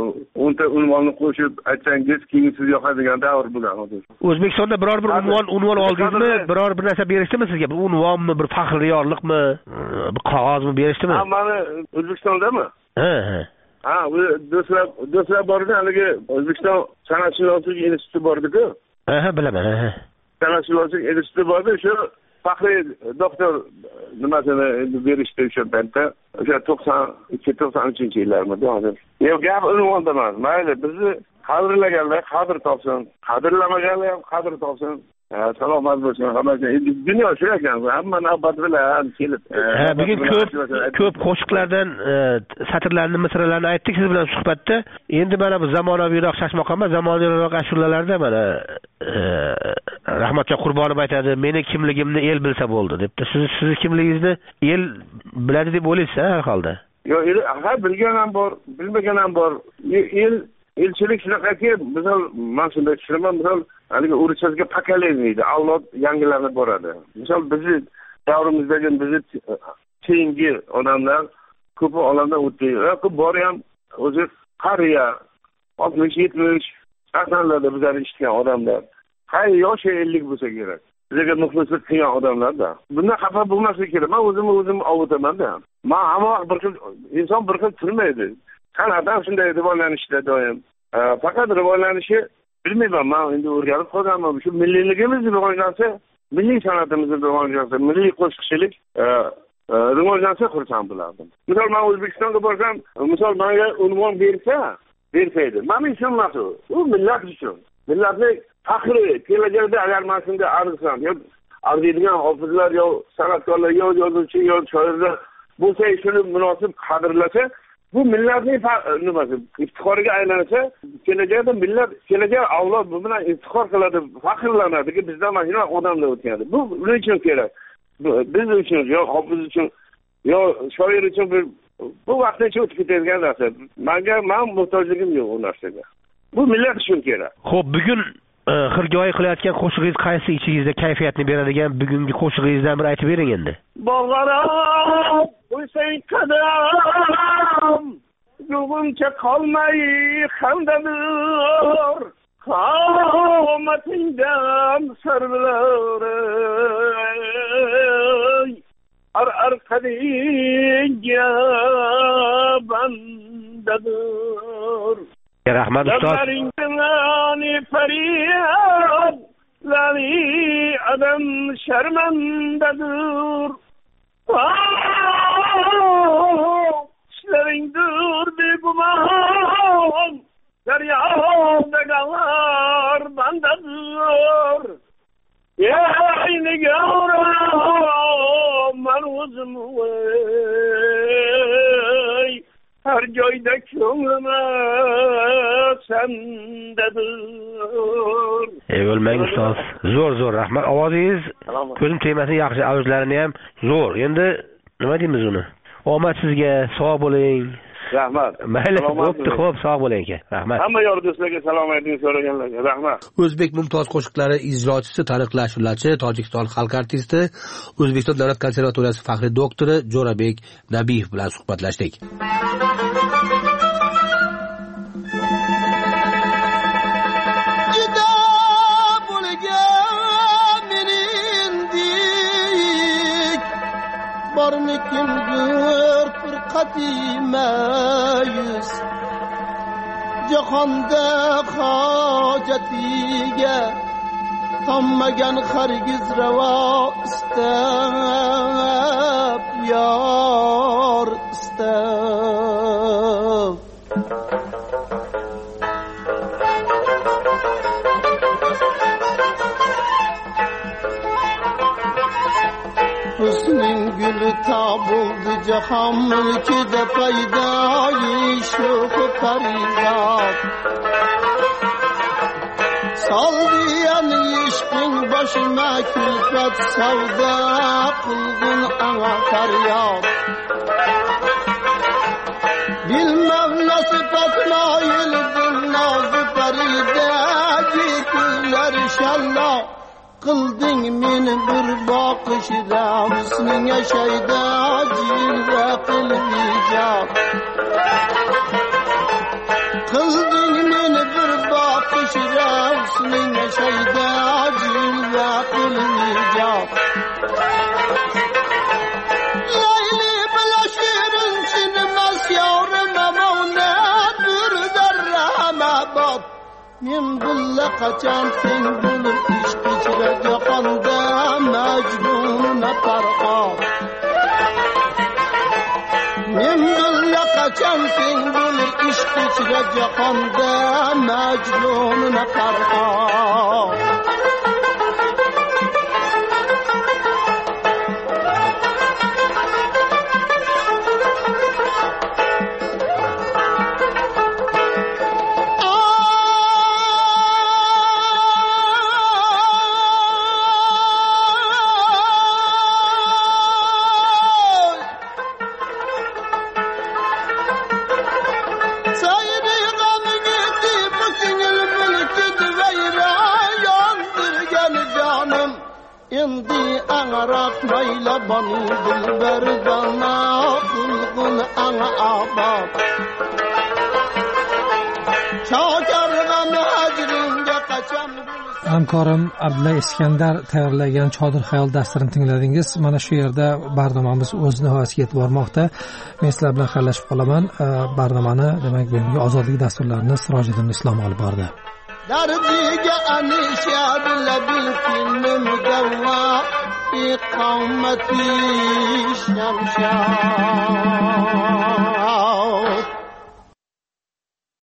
10 ta unvonni qo'shib aytsangiz keyin siz yoqadigan davr bo'lgan hozir O'zbekistonda biror bir unvon oldingizmi biror bir narsa berishdimi sizga bir unvonmi bir faxriyorlikmi bir qog'ozmi berishdimi hammani O'zbekistondami ha do'stlar bordi haligi O'zbekiston san'atshunoslik instituti bordi-ku bilaman san'atshunoslik instituti bordi shu faxriy doktor nimasini berishdi o'sha paytda o'sha 92-93 yillarmidi hozir yo'q gap unvonda emas mayli bizni qadrlaganlar qadr topsin qadrlamaganlar ham qadr topsin salomat bo'lsin hammasi dunyo shu ekan hamma navbat bilan kelib bugun ko'p qo'shiqlardan satrlarni misralarni aytdik siz bilan suhbatda endi mana bu zamonaviyroq shashmaqoma zamonaviyroq ashulalarda mana rahmatjon Qurbonov aytadi meni kimligimni el bilsa bo'ldi debdi sizni kimligingizni el biladi deb o'ylaysiz har holda yo'q ha bilgan ham bor bilmagan ham bor elchilik shunaqaki misol man shunday tushunaman misol haligi o'richasiga pokoleniya avlod yangilanib boradi. Misol bizni davrimizdagi bizni keyingi odamlar ko'pi olamdan o'tdi. Ko'p bori ham o'zi qariya 60-70 80larda bizlar eshitgan odamlar. Hay yoshi 50 bo'lsa kerak. Bizga muxlislik qilgan odamlarda. Bundan xafa bo'lmaslik kerak. Men o'zim ovutaman-da. Men hamma vaqt bir xil inson bir xil turmaydi. Qanaqadan shunday rivojlanishda doim. Faqat rivojlanishi bilmayman, men endi o'rganib qolganman. Shu milliyligimiz rivojlansa, milliy san'atimiz rivojlansa, milliy qo'shiqchilik rivojlansa xursand bo'lardim. Misol men O'zbekistonga borsam, misol menga unvon bersaydi. Men uchun emas u millat uchun. Millatning faxri, kelajakda agar men shunga arzisam, yo arziydigan hofizlar, yo san'atkorlar, yo yozuvchi, yo shoirlar bo'lsa, shuni munosib qadrlasa, bu millatning nimasi iftixoriga aylansa, kelajakda millat, kelajak avlod bu bilan iftixor qiladi, faxrlanadi ki bizdan mana shunday odamlar o'tgandi. Bu ular uchun kerak. Biz uchun, yo hofiz uchun, yo shoir uchun bu vaqtincha o'tib ketadigan narsa. Men muhtojligim yo'q u narsaga. Bu millat uchun kerak. Xo'p, bugun xirgoyi qilayotgan qo'shig'ingiz qaysi ichingizda kayfiyatni beradigan bugungi qo'shig'ingizdan bir aytib bering endi. Bog'aram qo'ysang qadam, yo'g'uncha qolmay hamdadir. Qomatingdan sarvilar arqadingga bandadir. Rahmat ustoz. Lablaringni faryod, lani adam sharmandadir. İşleringdir begumon, daryoda galar bandadir. Ey nigoram, men o'zim her joyda ko'nglim sendedir. O'lmang ustoz. Zo'r rahmat. Ovozingiz ko'zim tegmasin, yaxshi, avjlarini ham zo'r. Endi nima deymiz uni? Omad sizga, sog' bo'ling. Rahmat. Mayli, xo'p, sog' bo'ling aka. Rahmat. Hamma yor do'stlarga salom ayting so'raganlarga. Rahmat. O'zbek mumtoz qo'shiqlari ijrochisi, taniqli ashulachi, Tojikiston xalq artisti, O'zbekiston davlat konservatoriyasi faxriy doktori Jo'rabek Nabiyev bilan suhbatlashdik. Barmikindir firqatimayız, jahonda hojatiga tommagan hargiz ravo istab, yor istab. Husning gülü tabuldu jahon mulkida paydoyi sho'x faryod. Soldiyan ishqing boshima kulfat savdo qilgin anga faryod. Bilmem nasifat moyildin nozi farida yekular shalloh. Qilding meni bir boqishda husning yashayda jilva qilib ijod. Qilding meni bir boqishda husning yashayda jilva qilib ijod. Layli bila shirin chinimas yorim amona bir darramabod. Men bulla qachon teng bo'lib ishtichra jahonda majnuna farqot. Men bulla qachon teng bo'lib ishtichra jahonda majnuna farqot. Sayri gamı gitti, bu sinir mülkü düveyra. şimdi anarap mayla bani dilber bana kulgun ana abab Çakargan hacringe kaçan hamkorim Abdulla Iskandar tayyorlagan Chodir xayol dasturini tingladingiz. Mana shu yerda barnomamiz o'z nihoyasiga yetib bormoqda. Men sizlar bilan xayrlashib qolaman. Barnomani, demak, bugungi ozodlik dasturlarini Sirojiddin Islom olib bordi. Dardiga anishad labil film dawwa iqamati shamsha